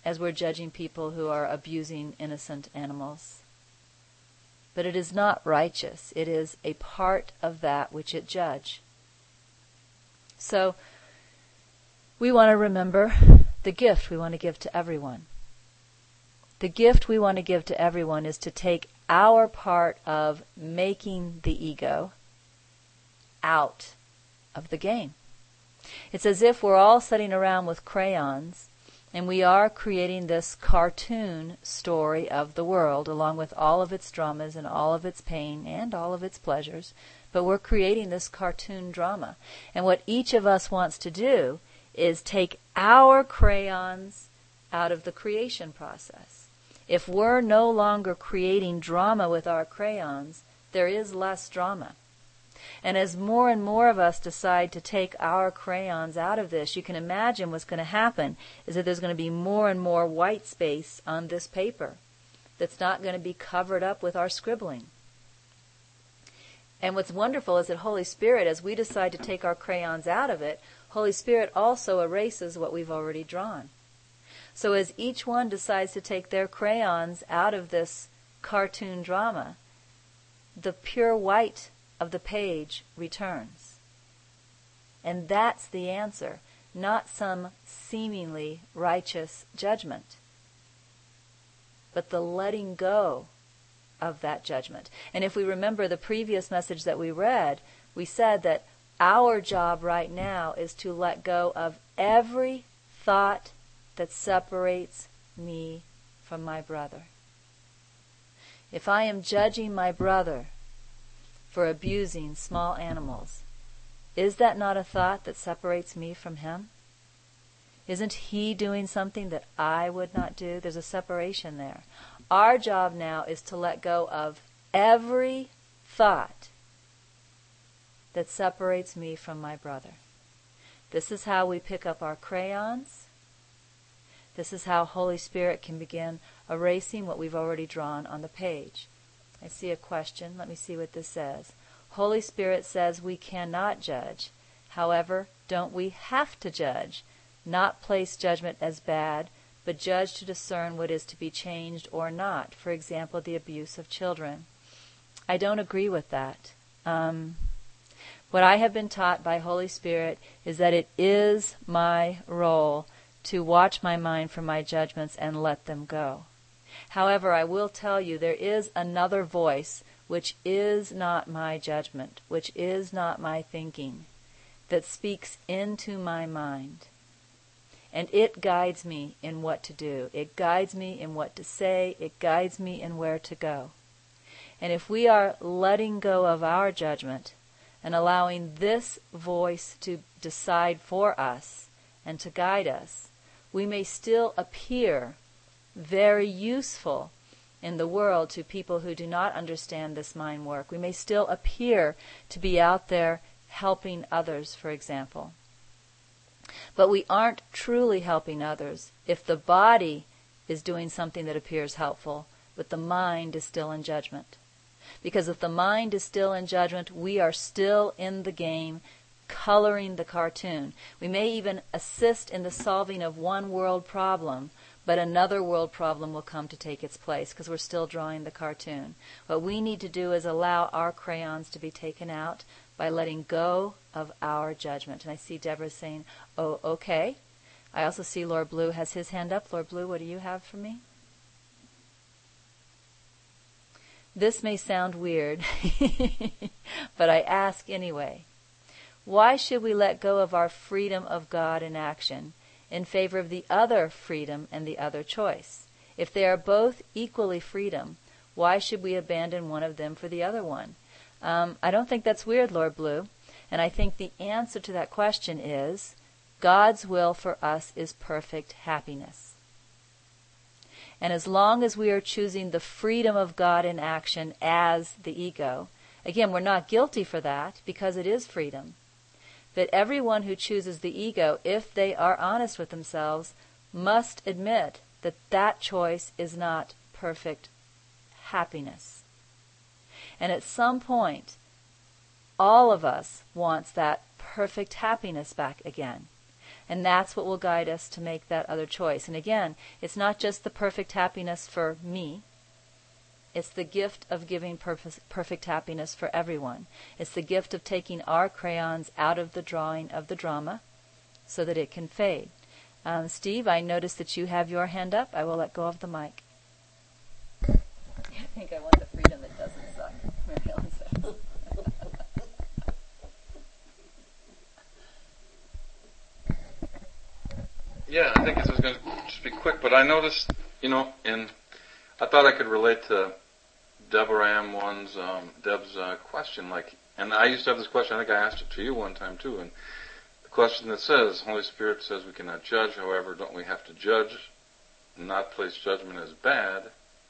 as we're judging people who are abusing innocent animals. But it is not righteous. It is a part of that which it judge. So we want to remember the gift we want to give to everyone. The gift we want to give to everyone is to take our part of making the ego out of the game. It's as if we're all sitting around with crayons and we are creating this cartoon story of the world along with all of its dramas and all of its pain and all of its pleasures. But we're creating this cartoon drama. And what each of us wants to do is take our crayons out of the creation process. If we're no longer creating drama with our crayons, there is less drama. And as more and more of us decide to take our crayons out of this, you can imagine what's going to happen is that there's going to be more and more white space on this paper that's not going to be covered up with our scribbling. And what's wonderful is that Holy Spirit, as we decide to take our crayons out of it, Holy Spirit also erases what we've already drawn. So as each one decides to take their crayons out of this cartoon drama, the pure white of the page returns. And that's the answer, not some seemingly righteous judgment, but the letting go of that judgment. And if we remember the previous message that we read, we said that our job right now is to let go of every thought that separates me from my brother. If I am judging my brother for abusing small animals, is that not a thought that separates me from him? Isn't he doing something that I would not do? There's a separation there. Our job now is to let go of every thought that separates me from my brother. This is how we pick up our crayons. This is how Holy Spirit can begin erasing what we've already drawn on the page. I see a question. Let me see what this says. Holy Spirit says we cannot judge. However, don't we have to judge? Not place judgment as bad, but judge to discern what is to be changed or not. For example, the abuse of children. I don't agree with that. Um, what I have been taught by Holy Spirit is that it is my role to watch my mind for my judgments and let them go. However, I will tell you there is another voice which is not my judgment, which is not my thinking, that speaks into my mind. And it guides me in what to do. It guides me in what to say. It guides me in where to go. And if we are letting go of our judgment and allowing this voice to decide for us and to guide us, we may still appear very useful in the world to people who do not understand this mind work. We may still appear to be out there helping others, for example. But we aren't truly helping others if the body is doing something that appears helpful, but the mind is still in judgment. Because if the mind is still in judgment, we are still in the game, coloring the cartoon. We may even assist in the solving of one world problem, but another world problem will come to take its place because we're still drawing the cartoon. What we need to do is allow our crayons to be taken out by letting go of our judgment. And I see Deborah saying, oh, okay. I also see Lord Blue has his hand up. Lord Blue, what do you have for me? This may sound weird, but I ask anyway. Why should we let go of our freedom of God in action in favor of the other freedom and the other choice? If they are both equally freedom, why should we abandon one of them for the other one? Um, I don't think that's weird, Lord Blue. And I think the answer to that question is God's will for us is perfect happiness. And as long as we are choosing the freedom of God in action as the ego, again, we're not guilty for that because it is freedom. But everyone who chooses the ego, if they are honest with themselves, must admit that that choice is not perfect happiness. And at some point, all of us wants that perfect happiness back again. And that's what will guide us to make that other choice. And again, it's not just the perfect happiness for me. It's the gift of giving purpose, perfect happiness for everyone. It's the gift of taking our crayons out of the drawing of the drama so that it can fade. Um, Steve, I noticed that you have your hand up. I will let go of the mic. I think I want the freedom that doesn't suck, Mary Ellen says. Yeah, I think this is going to just be quick, but I noticed, you know, in I thought I could relate to Deborah Ann one's, um, Deb's uh, question, like, and I used to have this question, I think I asked it to you one time too, and the question that says, Holy Spirit says we cannot judge, however, don't we have to judge, not place judgment as bad,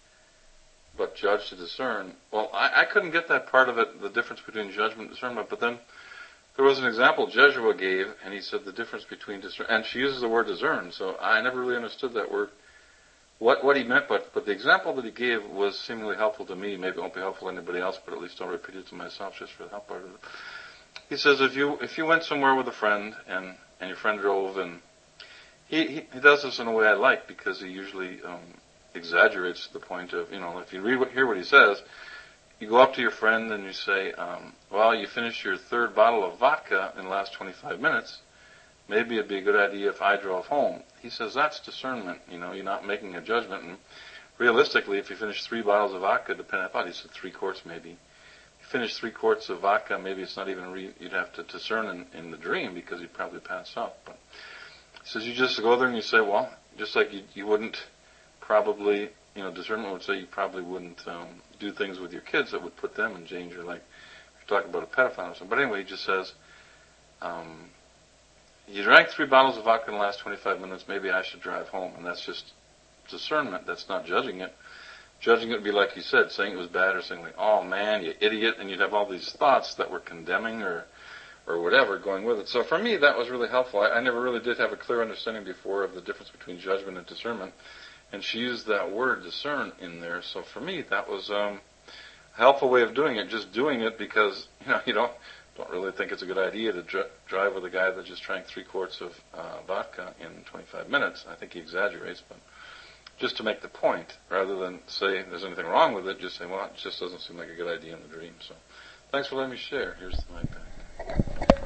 but judge to discern? Well, I, I couldn't get that part of it, the difference between judgment and discernment, but then there was an example Jeshua gave, and he said the difference between discern, and she uses the word discern, so I never really understood that word, what what he meant, but, but the example that he gave was seemingly helpful to me. Maybe it won't be helpful to anybody else, but at least I'll repeat it to myself just for the help part of it. He says if you if you went somewhere with a friend, and, and your friend drove, and he, he, he does this in a way I like, because he usually um, exaggerates to the point of, you know, if you read what, hear what he says, you go up to your friend and you say, um, well, you finished your third bottle of vodka in the last twenty-five minutes. Maybe it'd be a good idea if I drove home. He says that's discernment. You know, you're not making a judgment. And realistically, if you finish three bottles of vodka, depending, I thought he said three quarts maybe. If you finish three quarts of vodka, maybe it's not even, re- you'd have to discern in, in the dream because you'd probably pass out. But he says you just go there and you say, well, just like you, you wouldn't probably, you know, discernment would say you probably wouldn't um, do things with your kids that would put them in danger, like if you're talking about a pedophile or something. But anyway, he just says, um, you drank three bottles of vodka in the last twenty-five minutes, maybe I should drive home. And that's just discernment. That's not judging it. Judging it would be like you said, saying it was bad or saying like, oh man, you idiot, and you'd have all these thoughts that were condemning or or whatever going with it. So for me, that was really helpful. I, I never really did have a clear understanding before of the difference between judgment and discernment. And she used that word discern in there. So for me, that was um, a helpful way of doing it, just doing it because, you know, you don't don't really think it's a good idea to dr- drive with a guy that just drank three quarts of uh, vodka in twenty-five minutes. I think he exaggerates, but just to make the point, rather than say there's anything wrong with it, just say, well, it just doesn't seem like a good idea in the dream. So thanks for letting me share. Here's the mic back.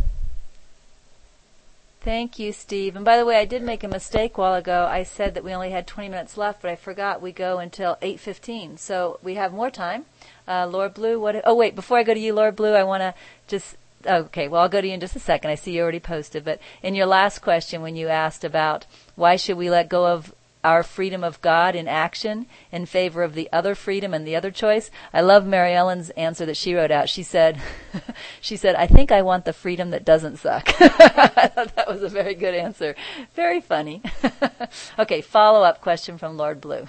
Thank you, Steve. And by the way, I did make a mistake a while ago. I said that we only had twenty minutes left, but I forgot we go until eight fifteen. So we have more time. Uh, Lord Blue, what? Oh, wait, before I go to you, Lord Blue, I want to just, okay, well, I'll go to you in just a second. I see you already posted. But in your last question, when you asked about why should we let go of our freedom of God in action in favor of the other freedom and the other choice, I love Mary Ellen's answer that she wrote out. She said, she said, I think I want the freedom that doesn't suck. I thought that was a very good answer. Very funny. Okay, follow-up question from Lord Blue.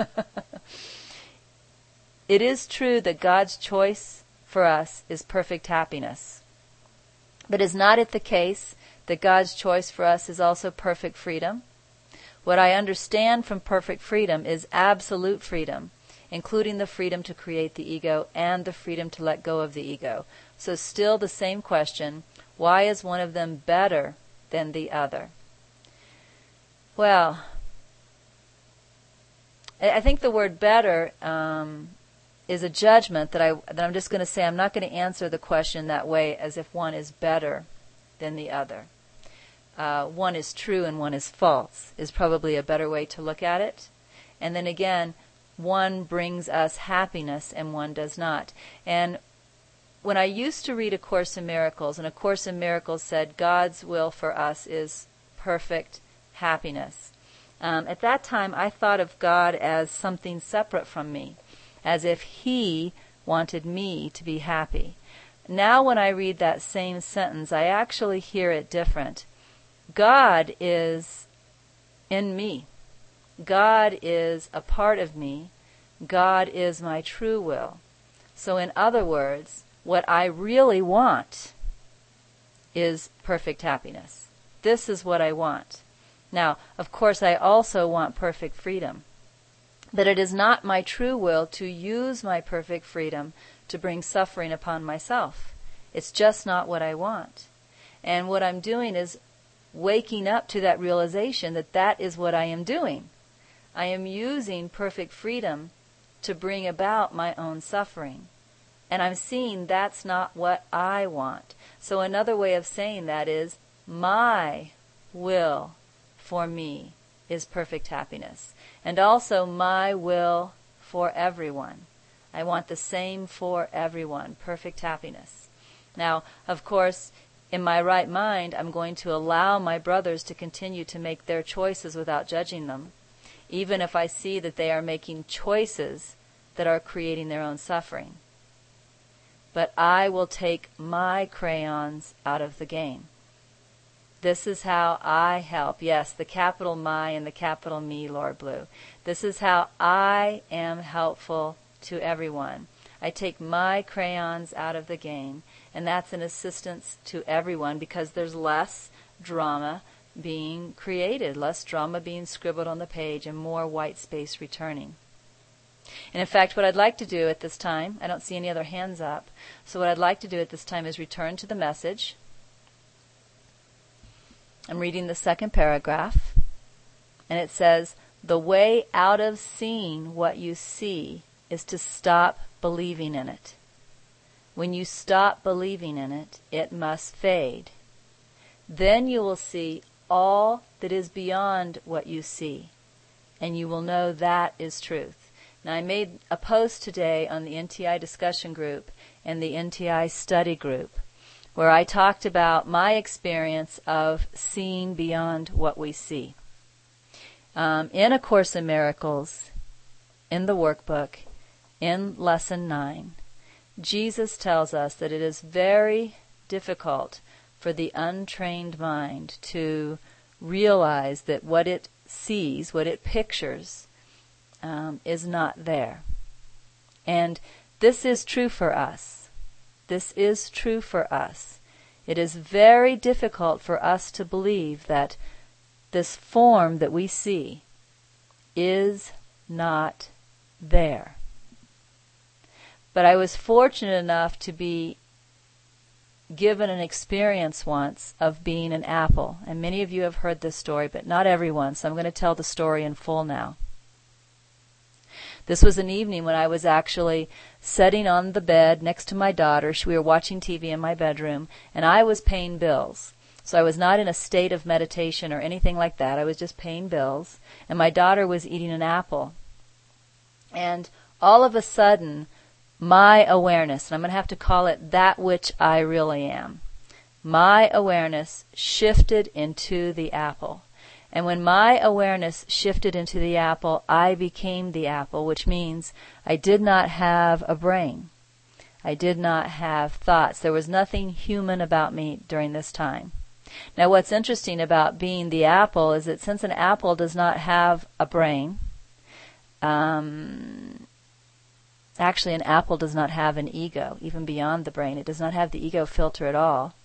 It is true that God's choice for us is perfect happiness. But is not it the case that God's choice for us is also perfect freedom? What I understand from perfect freedom is absolute freedom, including the freedom to create the ego and the freedom to let go of the ego. So still the same question, why is one of them better than the other? Well, I think the word better um, is a judgment that, I, that I'm just going to say I'm not going to answer the question that way as if one is better than the other. Uh, one is true and one is false is probably a better way to look at it. And then again, one brings us happiness and one does not. And when I used to read A Course in Miracles, and A Course in Miracles said God's will for us is perfect happiness. Um, at that time, I thought of God as something separate from me, as if He wanted me to be happy. Now when I read that same sentence, I actually hear it different. God is in me. God is a part of me. God is my true will. So in other words, what I really want is perfect happiness. This is what I want. Now, of course, I also want perfect freedom. But it is not my true will to use my perfect freedom to bring suffering upon myself. It's just not what I want. And what I'm doing is waking up to that realization that that is what I am doing. I am using perfect freedom to bring about my own suffering. And I'm seeing that's not what I want. So another way of saying that is, my will for me is perfect happiness. And also my will for everyone. I want the same for everyone, perfect happiness. Now, of course, in my right mind, I'm going to allow my brothers to continue to make their choices without judging them, even if I see that they are making choices that are creating their own suffering. But I will take my crayons out of the game. This is how I help. Yes, the capital my and the capital me, Lord Blue. This is how I am helpful to everyone. I take my crayons out of the game, and that's an assistance to everyone because there's less drama being created, less drama being scribbled on the page, and more white space returning. And in fact, what I'd like to do at this time, I don't see any other hands up, so what I'd like to do at this time is return to the message. I'm reading the second paragraph, and it says, the way out of seeing what you see is to stop believing in it. When you stop believing in it, it must fade. Then you will see all that is beyond what you see, and you will know that is truth. Now, I made a post today on the N T I discussion group and the N T I study group where I talked about my experience of seeing beyond what we see. Um, in A Course in Miracles, in the workbook, in Lesson nine, Jesus tells us that it is very difficult for the untrained mind to realize that what it sees, what it pictures, um, is not there. And this is true for us. This is true for us. It is very difficult for us to believe that this form that we see is not there. But I was fortunate enough to be given an experience once of being an apple. And many of you have heard this story, but not everyone, so I'm going to tell the story in full now. This was an evening when I was actually sitting on the bed next to my daughter. We were watching T V in my bedroom, and I was paying bills. So I was not in a state of meditation or anything like that. I was just paying bills, and my daughter was eating an apple. And all of a sudden, my awareness, and I'm going to have to call it that which I really am, my awareness shifted into the apple. And when my awareness shifted into the apple, I became the apple, which means I did not have a brain. I did not have thoughts. There was nothing human about me during this time. Now, what's interesting about being the apple is that since an apple does not have a brain, um, actually an apple does not have an ego, even beyond the brain. It does not have the ego filter at all.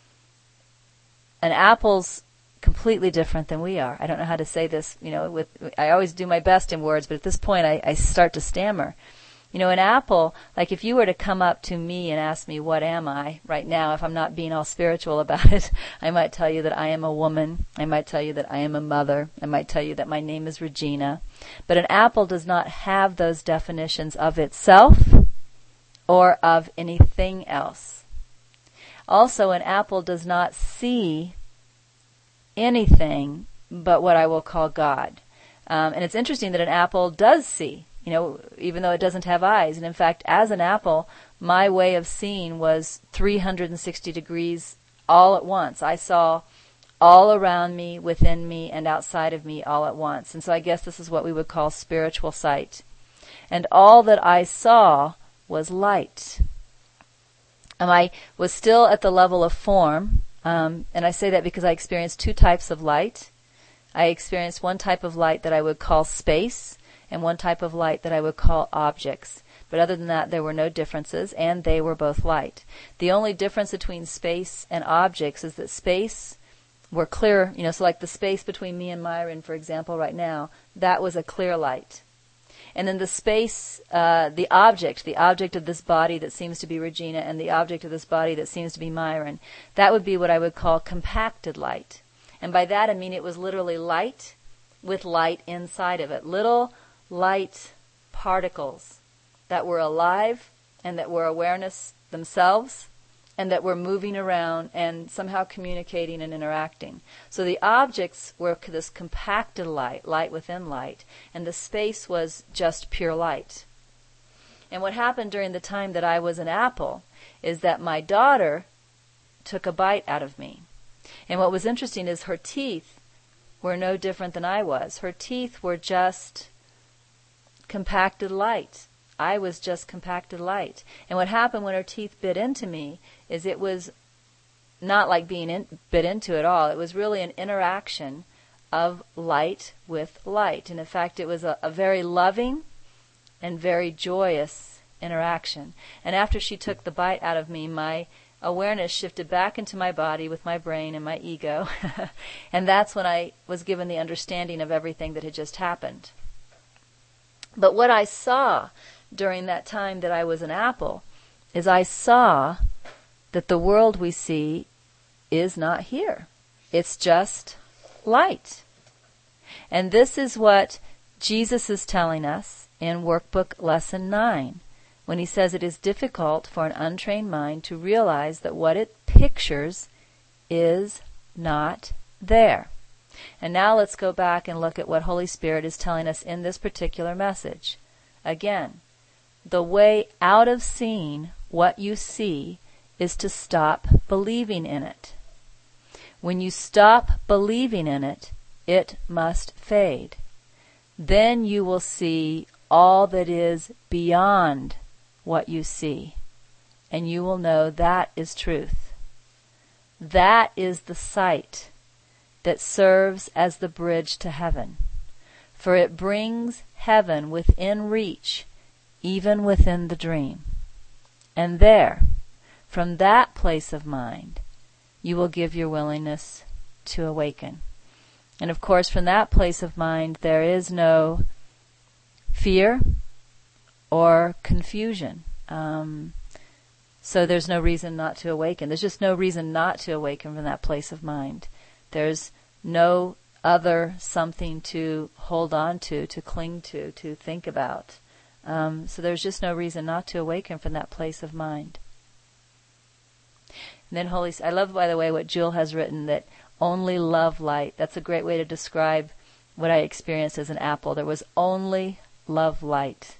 An apple's completely different than we are. I don't know how to say this, you know, with, I always do my best in words, but at this point I, I start to stammer. You know, an apple, like if you were to come up to me and ask me, what am I right now, if I'm not being all spiritual about it, I might tell you that I am a woman. I might tell you that I am a mother. I might tell you that my name is Regina. But an apple does not have those definitions of itself or of anything else. Also, an apple does not see anything but what I will call God. Um, and it's interesting that an apple does see, you know, even though it doesn't have eyes. And in fact, as an apple, my way of seeing was three hundred sixty degrees all at once. I saw all around me, within me, and outside of me all at once. And so I guess this is what we would call spiritual sight. And all that I saw was light. And I was still at the level of form. Um, and I say that because I experienced two types of light. I experienced one type of light that I would call space and one type of light that I would call objects. But other than that, there were no differences, and they were both light. The only difference between space and objects is that space were clear, you know, so like the space between me and Myron, for example, right now, that was a clear light. And then the space, uh, the object, the object of this body that seems to be Regina and the object of this body that seems to be Myron, that would be what I would call compacted light. And by that I mean it was literally light with light inside of it. Little light particles that were alive and that were awareness themselves and that were moving around and somehow communicating and interacting. So the objects were this compacted light, light within light, and the space was just pure light. And what happened during the time that I was an apple is that my daughter took a bite out of me. And what was interesting is her teeth were no different than I was. Her teeth were just compacted light. I was just compacted light. And what happened when her teeth bit into me is it was not like being in, bit into at all. It was really an interaction of light with light. And in fact, it was a, a very loving and very joyous interaction. And after she took the bite out of me, my awareness shifted back into my body with my brain and my ego. And that's when I was given the understanding of everything that had just happened. But what I saw during that time that I was an apple is I saw that the world we see is not here. It's just light. And this is what Jesus is telling us in Workbook Lesson nine, when he says it is difficult for an untrained mind to realize that what it pictures is not there. And now let's go back and look at what Holy Spirit is telling us in this particular message. Again, the way out of seeing what you see is to stop believing in it. When you stop believing in it, it must fade. Then you will see all that is beyond what you see, and you will know that is truth. That is the sight that serves as the bridge to heaven, for it brings heaven within reach, even within the dream. And there, from that place of mind, you will give your willingness to awaken. And of course, from that place of mind, there is no fear or confusion. Um, so there's no reason not to awaken. There's just no reason not to awaken from that place of mind. There's no other something to hold on to, to cling to, to think about. Um, so there's just no reason not to awaken from that place of mind. And then Holy, I love, by the way, what Jewel has written, that only love light. That's a great way to describe what I experienced as an apple. There was only love light.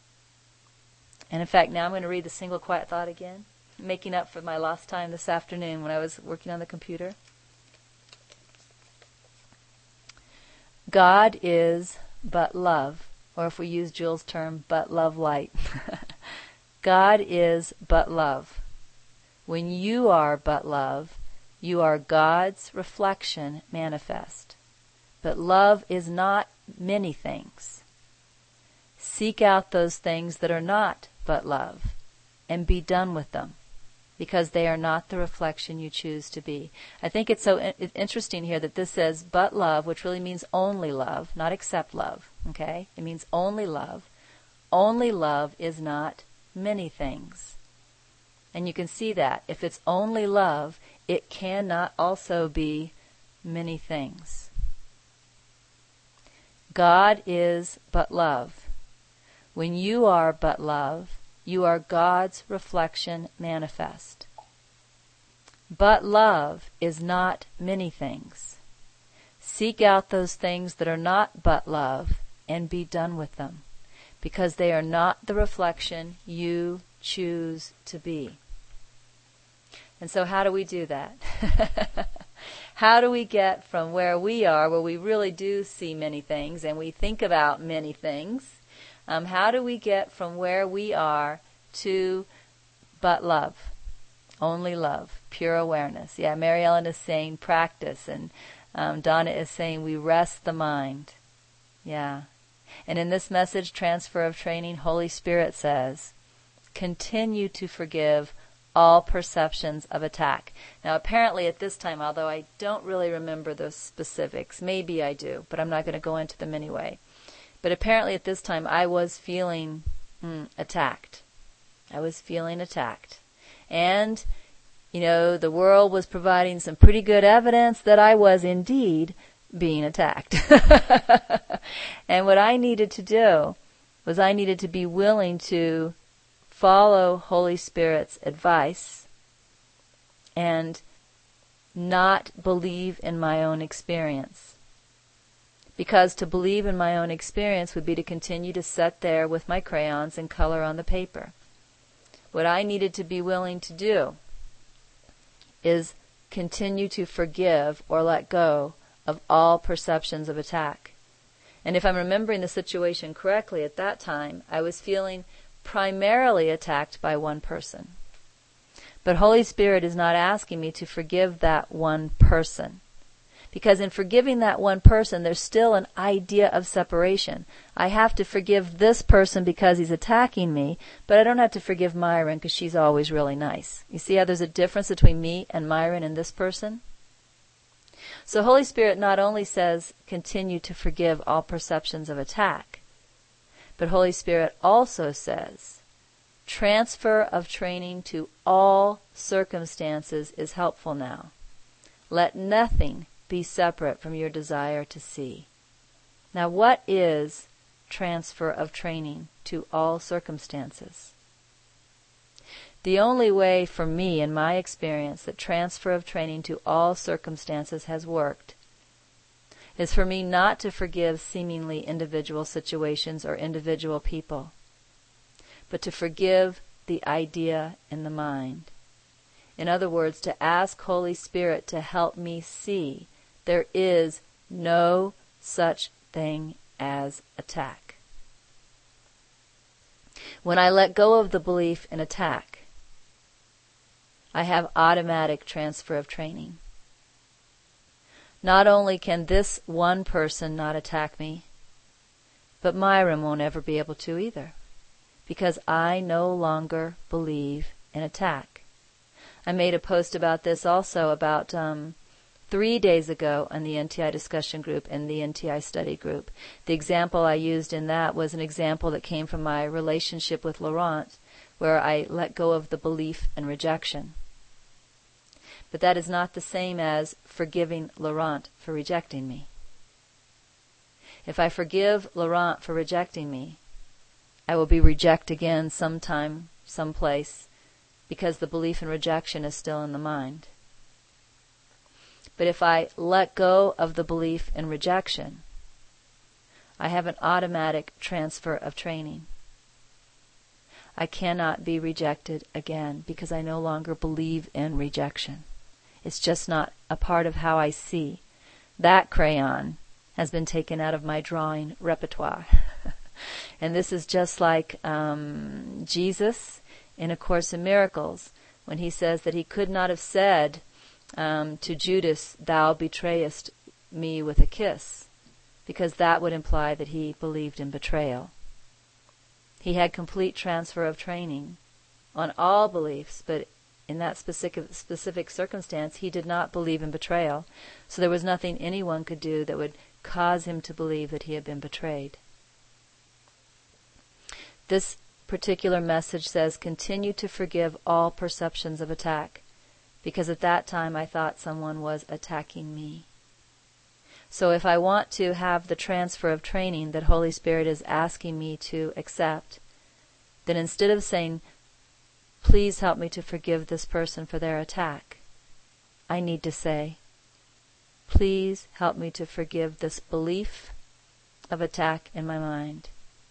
And in fact, now I'm going to read the single quiet thought again, making up for my lost time this afternoon when I was working on the computer. God is but love, or if we use Jewel's term, but love light. God is but love. When you are but love, you are God's reflection manifest. But love is not many things. Seek out those things that are not but love, and be done with them, because they are not the reflection you choose to be. I think it's so in- interesting here that this says but love, which really means only love, not except love. Okay? It means only love. Only love is not many things. And you can see that. If it's only love, it cannot also be many things. God is but love. When you are but love, you are God's reflection manifest. But love is not many things. Seek out those things that are not but love and be done with them, because they are not the reflection you choose to be. And so how do we do that? How do we get from where we are, where we really do see many things and we think about many things, um, how do we get from where we are to but love, only love, pure awareness? Yeah, Mary Ellen is saying practice, and um, Donna is saying we rest the mind. Yeah. And in this message, Transfer of Training, Holy Spirit says, continue to forgive all perceptions of attack. Now, apparently at this time, although I don't really remember the specifics, maybe I do, but I'm not going to go into them anyway. But apparently at this time, I was feeling mm, attacked. I was feeling attacked. And, you know, the world was providing some pretty good evidence that I was indeed being attacked. And what I needed to do was I needed to be willing to follow Holy Spirit's advice and not believe in my own experience. Because to believe in my own experience would be to continue to sit there with my crayons and color on the paper. What I needed to be willing to do is continue to forgive or let go of all perceptions of attack. And if I'm remembering the situation correctly, at that time, I was feeling primarily attacked by one person. But Holy Spirit is not asking me to forgive that one person. Because in forgiving that one person, there's still an idea of separation. I have to forgive this person because he's attacking me, but I don't have to forgive Myron because she's always really nice. You see how there's a difference between me and Myron and this person? So Holy Spirit not only says, continue to forgive all perceptions of attack, but Holy Spirit also says, transfer of training to all circumstances is helpful now. Let nothing be separate from your desire to see. Now, what is transfer of training to all circumstances? The only way for me, in my experience, that transfer of training to all circumstances has worked is for me not to forgive seemingly individual situations or individual people, but to forgive the idea in the mind. In other words, to ask Holy Spirit to help me see there is no such thing as attack. When I let go of the belief in attack, I have automatic transfer of training. Not only can this one person not attack me, but Myron won't ever be able to either, because I no longer believe in attack. I made a post about this also about um, three days ago in the N T I discussion group and the N T I study group. The example I used in that was an example that came from my relationship with Laurent, where I let go of the belief in rejection. But that is not the same as forgiving Laurent for rejecting me. If I forgive Laurent for rejecting me, I will be rejected again sometime, someplace, because the belief in rejection is still in the mind. But if I let go of the belief in rejection, I have an automatic transfer of training. I cannot be rejected again because I no longer believe in rejection. It's just not a part of how I see. That crayon has been taken out of my drawing repertoire. And this is just like um, Jesus in A Course in Miracles, when he says that he could not have said um, to Judas, "Thou betrayest me with a kiss," because that would imply that he believed in betrayal. He had complete transfer of training on all beliefs, but in that specific, specific circumstance, he did not believe in betrayal, so there was nothing anyone could do that would cause him to believe that he had been betrayed. This particular message says, continue to forgive all perceptions of attack, because at that time I thought someone was attacking me. So if I want to have the transfer of training that Holy Spirit is asking me to accept, then instead of saying, please help me to forgive this person for their attack, I need to say, please help me to forgive this belief of attack in my mind.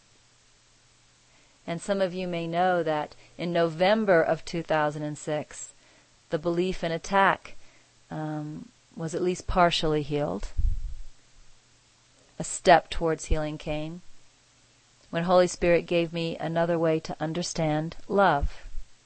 And some of you may know that in November of two thousand six, the belief in attack um, was at least partially healed. A step towards healing came when Holy Spirit gave me another way to understand love.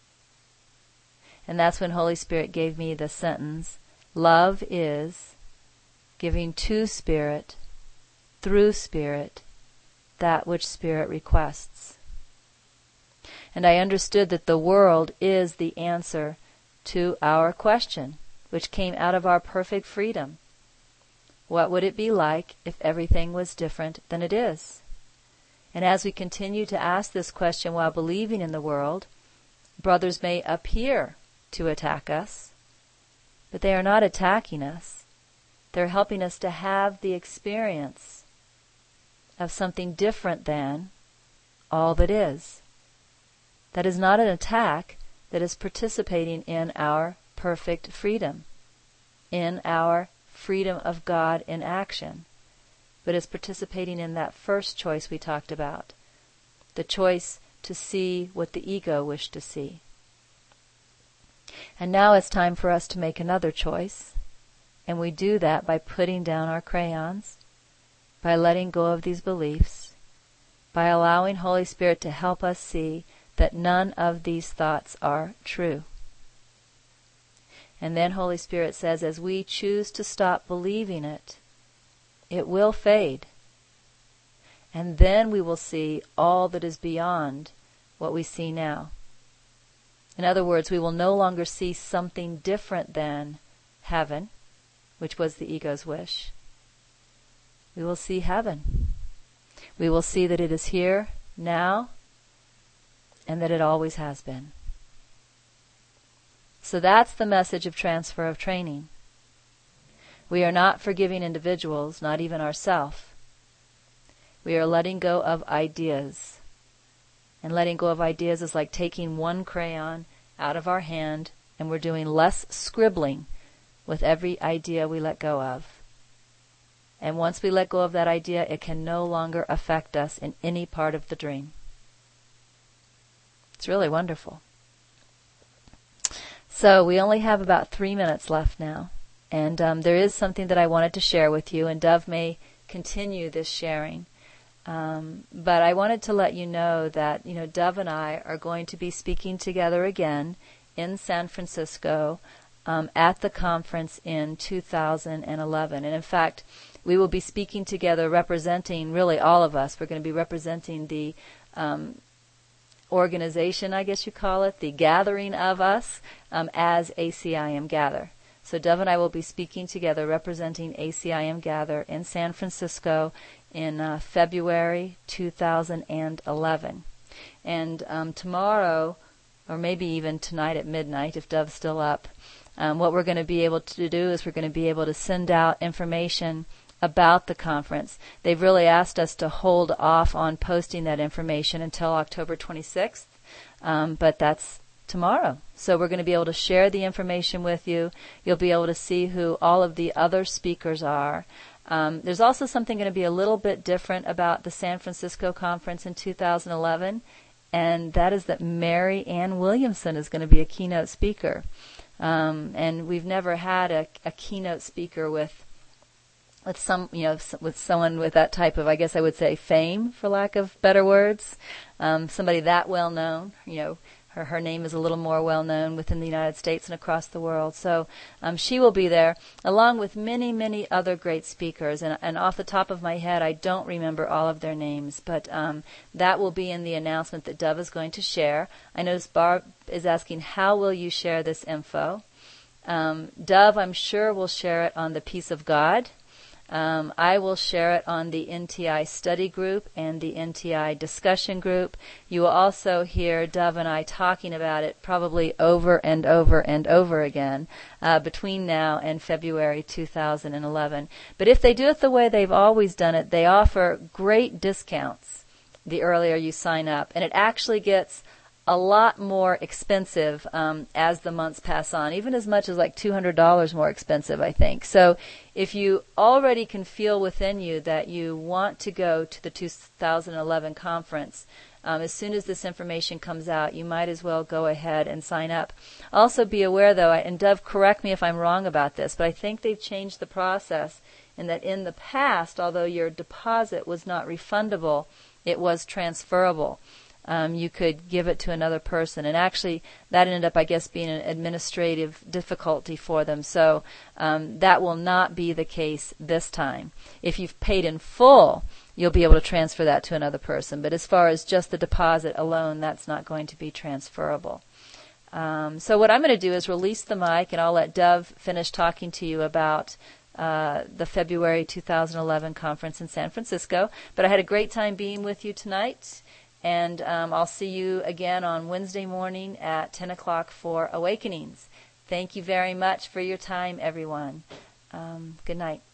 And that's when Holy Spirit gave me the sentence, love is giving to Spirit, through Spirit, that which Spirit requests. And I understood that the world is the answer to our question, which came out of our perfect freedom. What would it be like if everything was different than it is? And as we continue to ask this question while believing in the world, brothers may appear to attack us, but they are not attacking us. They're helping us to have the experience of something different than all that is. That is not an attack, that is participating in our perfect freedom, in our freedom of God in action, but is participating in that first choice we talked about, the choice to see what the ego wished to see. And now it's time for us to make another choice, and we do that by putting down our crayons, by letting go of these beliefs, by allowing Holy Spirit to help us see that none of these thoughts are true. And then Holy Spirit says, as we choose to stop believing it, it will fade. And then we will see all that is beyond what we see now. In other words, we will no longer see something different than heaven, which was the ego's wish. We will see heaven. We will see that it is here, now, and that it always has been. So that's the message of transfer of training. We are not forgiving individuals, not even ourselves. We are letting go of ideas. And letting go of ideas is like taking one crayon out of our hand, and we're doing less scribbling with every idea we let go of. And once we let go of that idea, it can no longer affect us in any part of the dream. It's really wonderful. So we only have about three minutes left now. And um, there is something that I wanted to share with you, and Dove may continue this sharing. Um, but I wanted to let you know that, you know, Dove and I are going to be speaking together again in San Francisco um, at the conference in two thousand eleven. And in fact, we will be speaking together representing really all of us. We're going to be representing the um, organization, I guess you call it, the gathering of us um, as A C I M Gather. So Dove and I will be speaking together representing A C I M Gather in San Francisco in uh, February two thousand eleven. And um, tomorrow, or maybe even tonight at midnight, if Dove's still up, um, what we're going to be able to do is we're going to be able to send out information about the conference. They've really asked us to hold off on posting that information until October twenty-sixth, um, but that's tomorrow. So we're going to be able to share the information with you. You'll be able to see who all of the other speakers are. Um, there's also something going to be a little bit different about the San Francisco conference in two thousand eleven, and that is that Mary Ann Williamson is going to be a keynote speaker. Um, and we've never had a, a keynote speaker with with some, you know, with someone with that type of, I guess I would say, fame, for lack of better words. Um, somebody that well known, you know. Her, her name is a little more well known within the United States and across the world. So um, she will be there, along with many, many other great speakers. And, and off the top of my head, I don't remember all of their names, but um, that will be in the announcement that Dove is going to share. I notice Barb is asking, how will you share this info? Um, Dove, I'm sure, will share it on the Peace of God. Um, I will share it on the N T I study group and the N T I discussion group. You will also hear Dove and I talking about it probably over and over and over again uh, between now and February two thousand eleven. But if they do it the way they've always done it, they offer great discounts the earlier you sign up. And it actually gets a lot more expensive um, as the months pass on, even as much as like two hundred dollars more expensive, I think. So if you already can feel within you that you want to go to the two thousand eleven conference, um, as soon as this information comes out, you might as well go ahead and sign up. Also be aware, though, and Dove, correct me if I'm wrong about this, but I think they've changed the process in that in the past, although your deposit was not refundable, it was transferable. Um, you could give it to another person. And actually, that ended up, I guess, being an administrative difficulty for them. So um, that will not be the case this time. If you've paid in full, you'll be able to transfer that to another person. But as far as just the deposit alone, that's not going to be transferable. Um, so what I'm going to do is release the mic, and I'll let Dove finish talking to you about uh, the February two thousand eleven conference in San Francisco. But I had a great time being with you tonight. And um, I'll see you again on Wednesday morning at ten o'clock for Awakenings. Thank you very much for your time, everyone. Um, good night.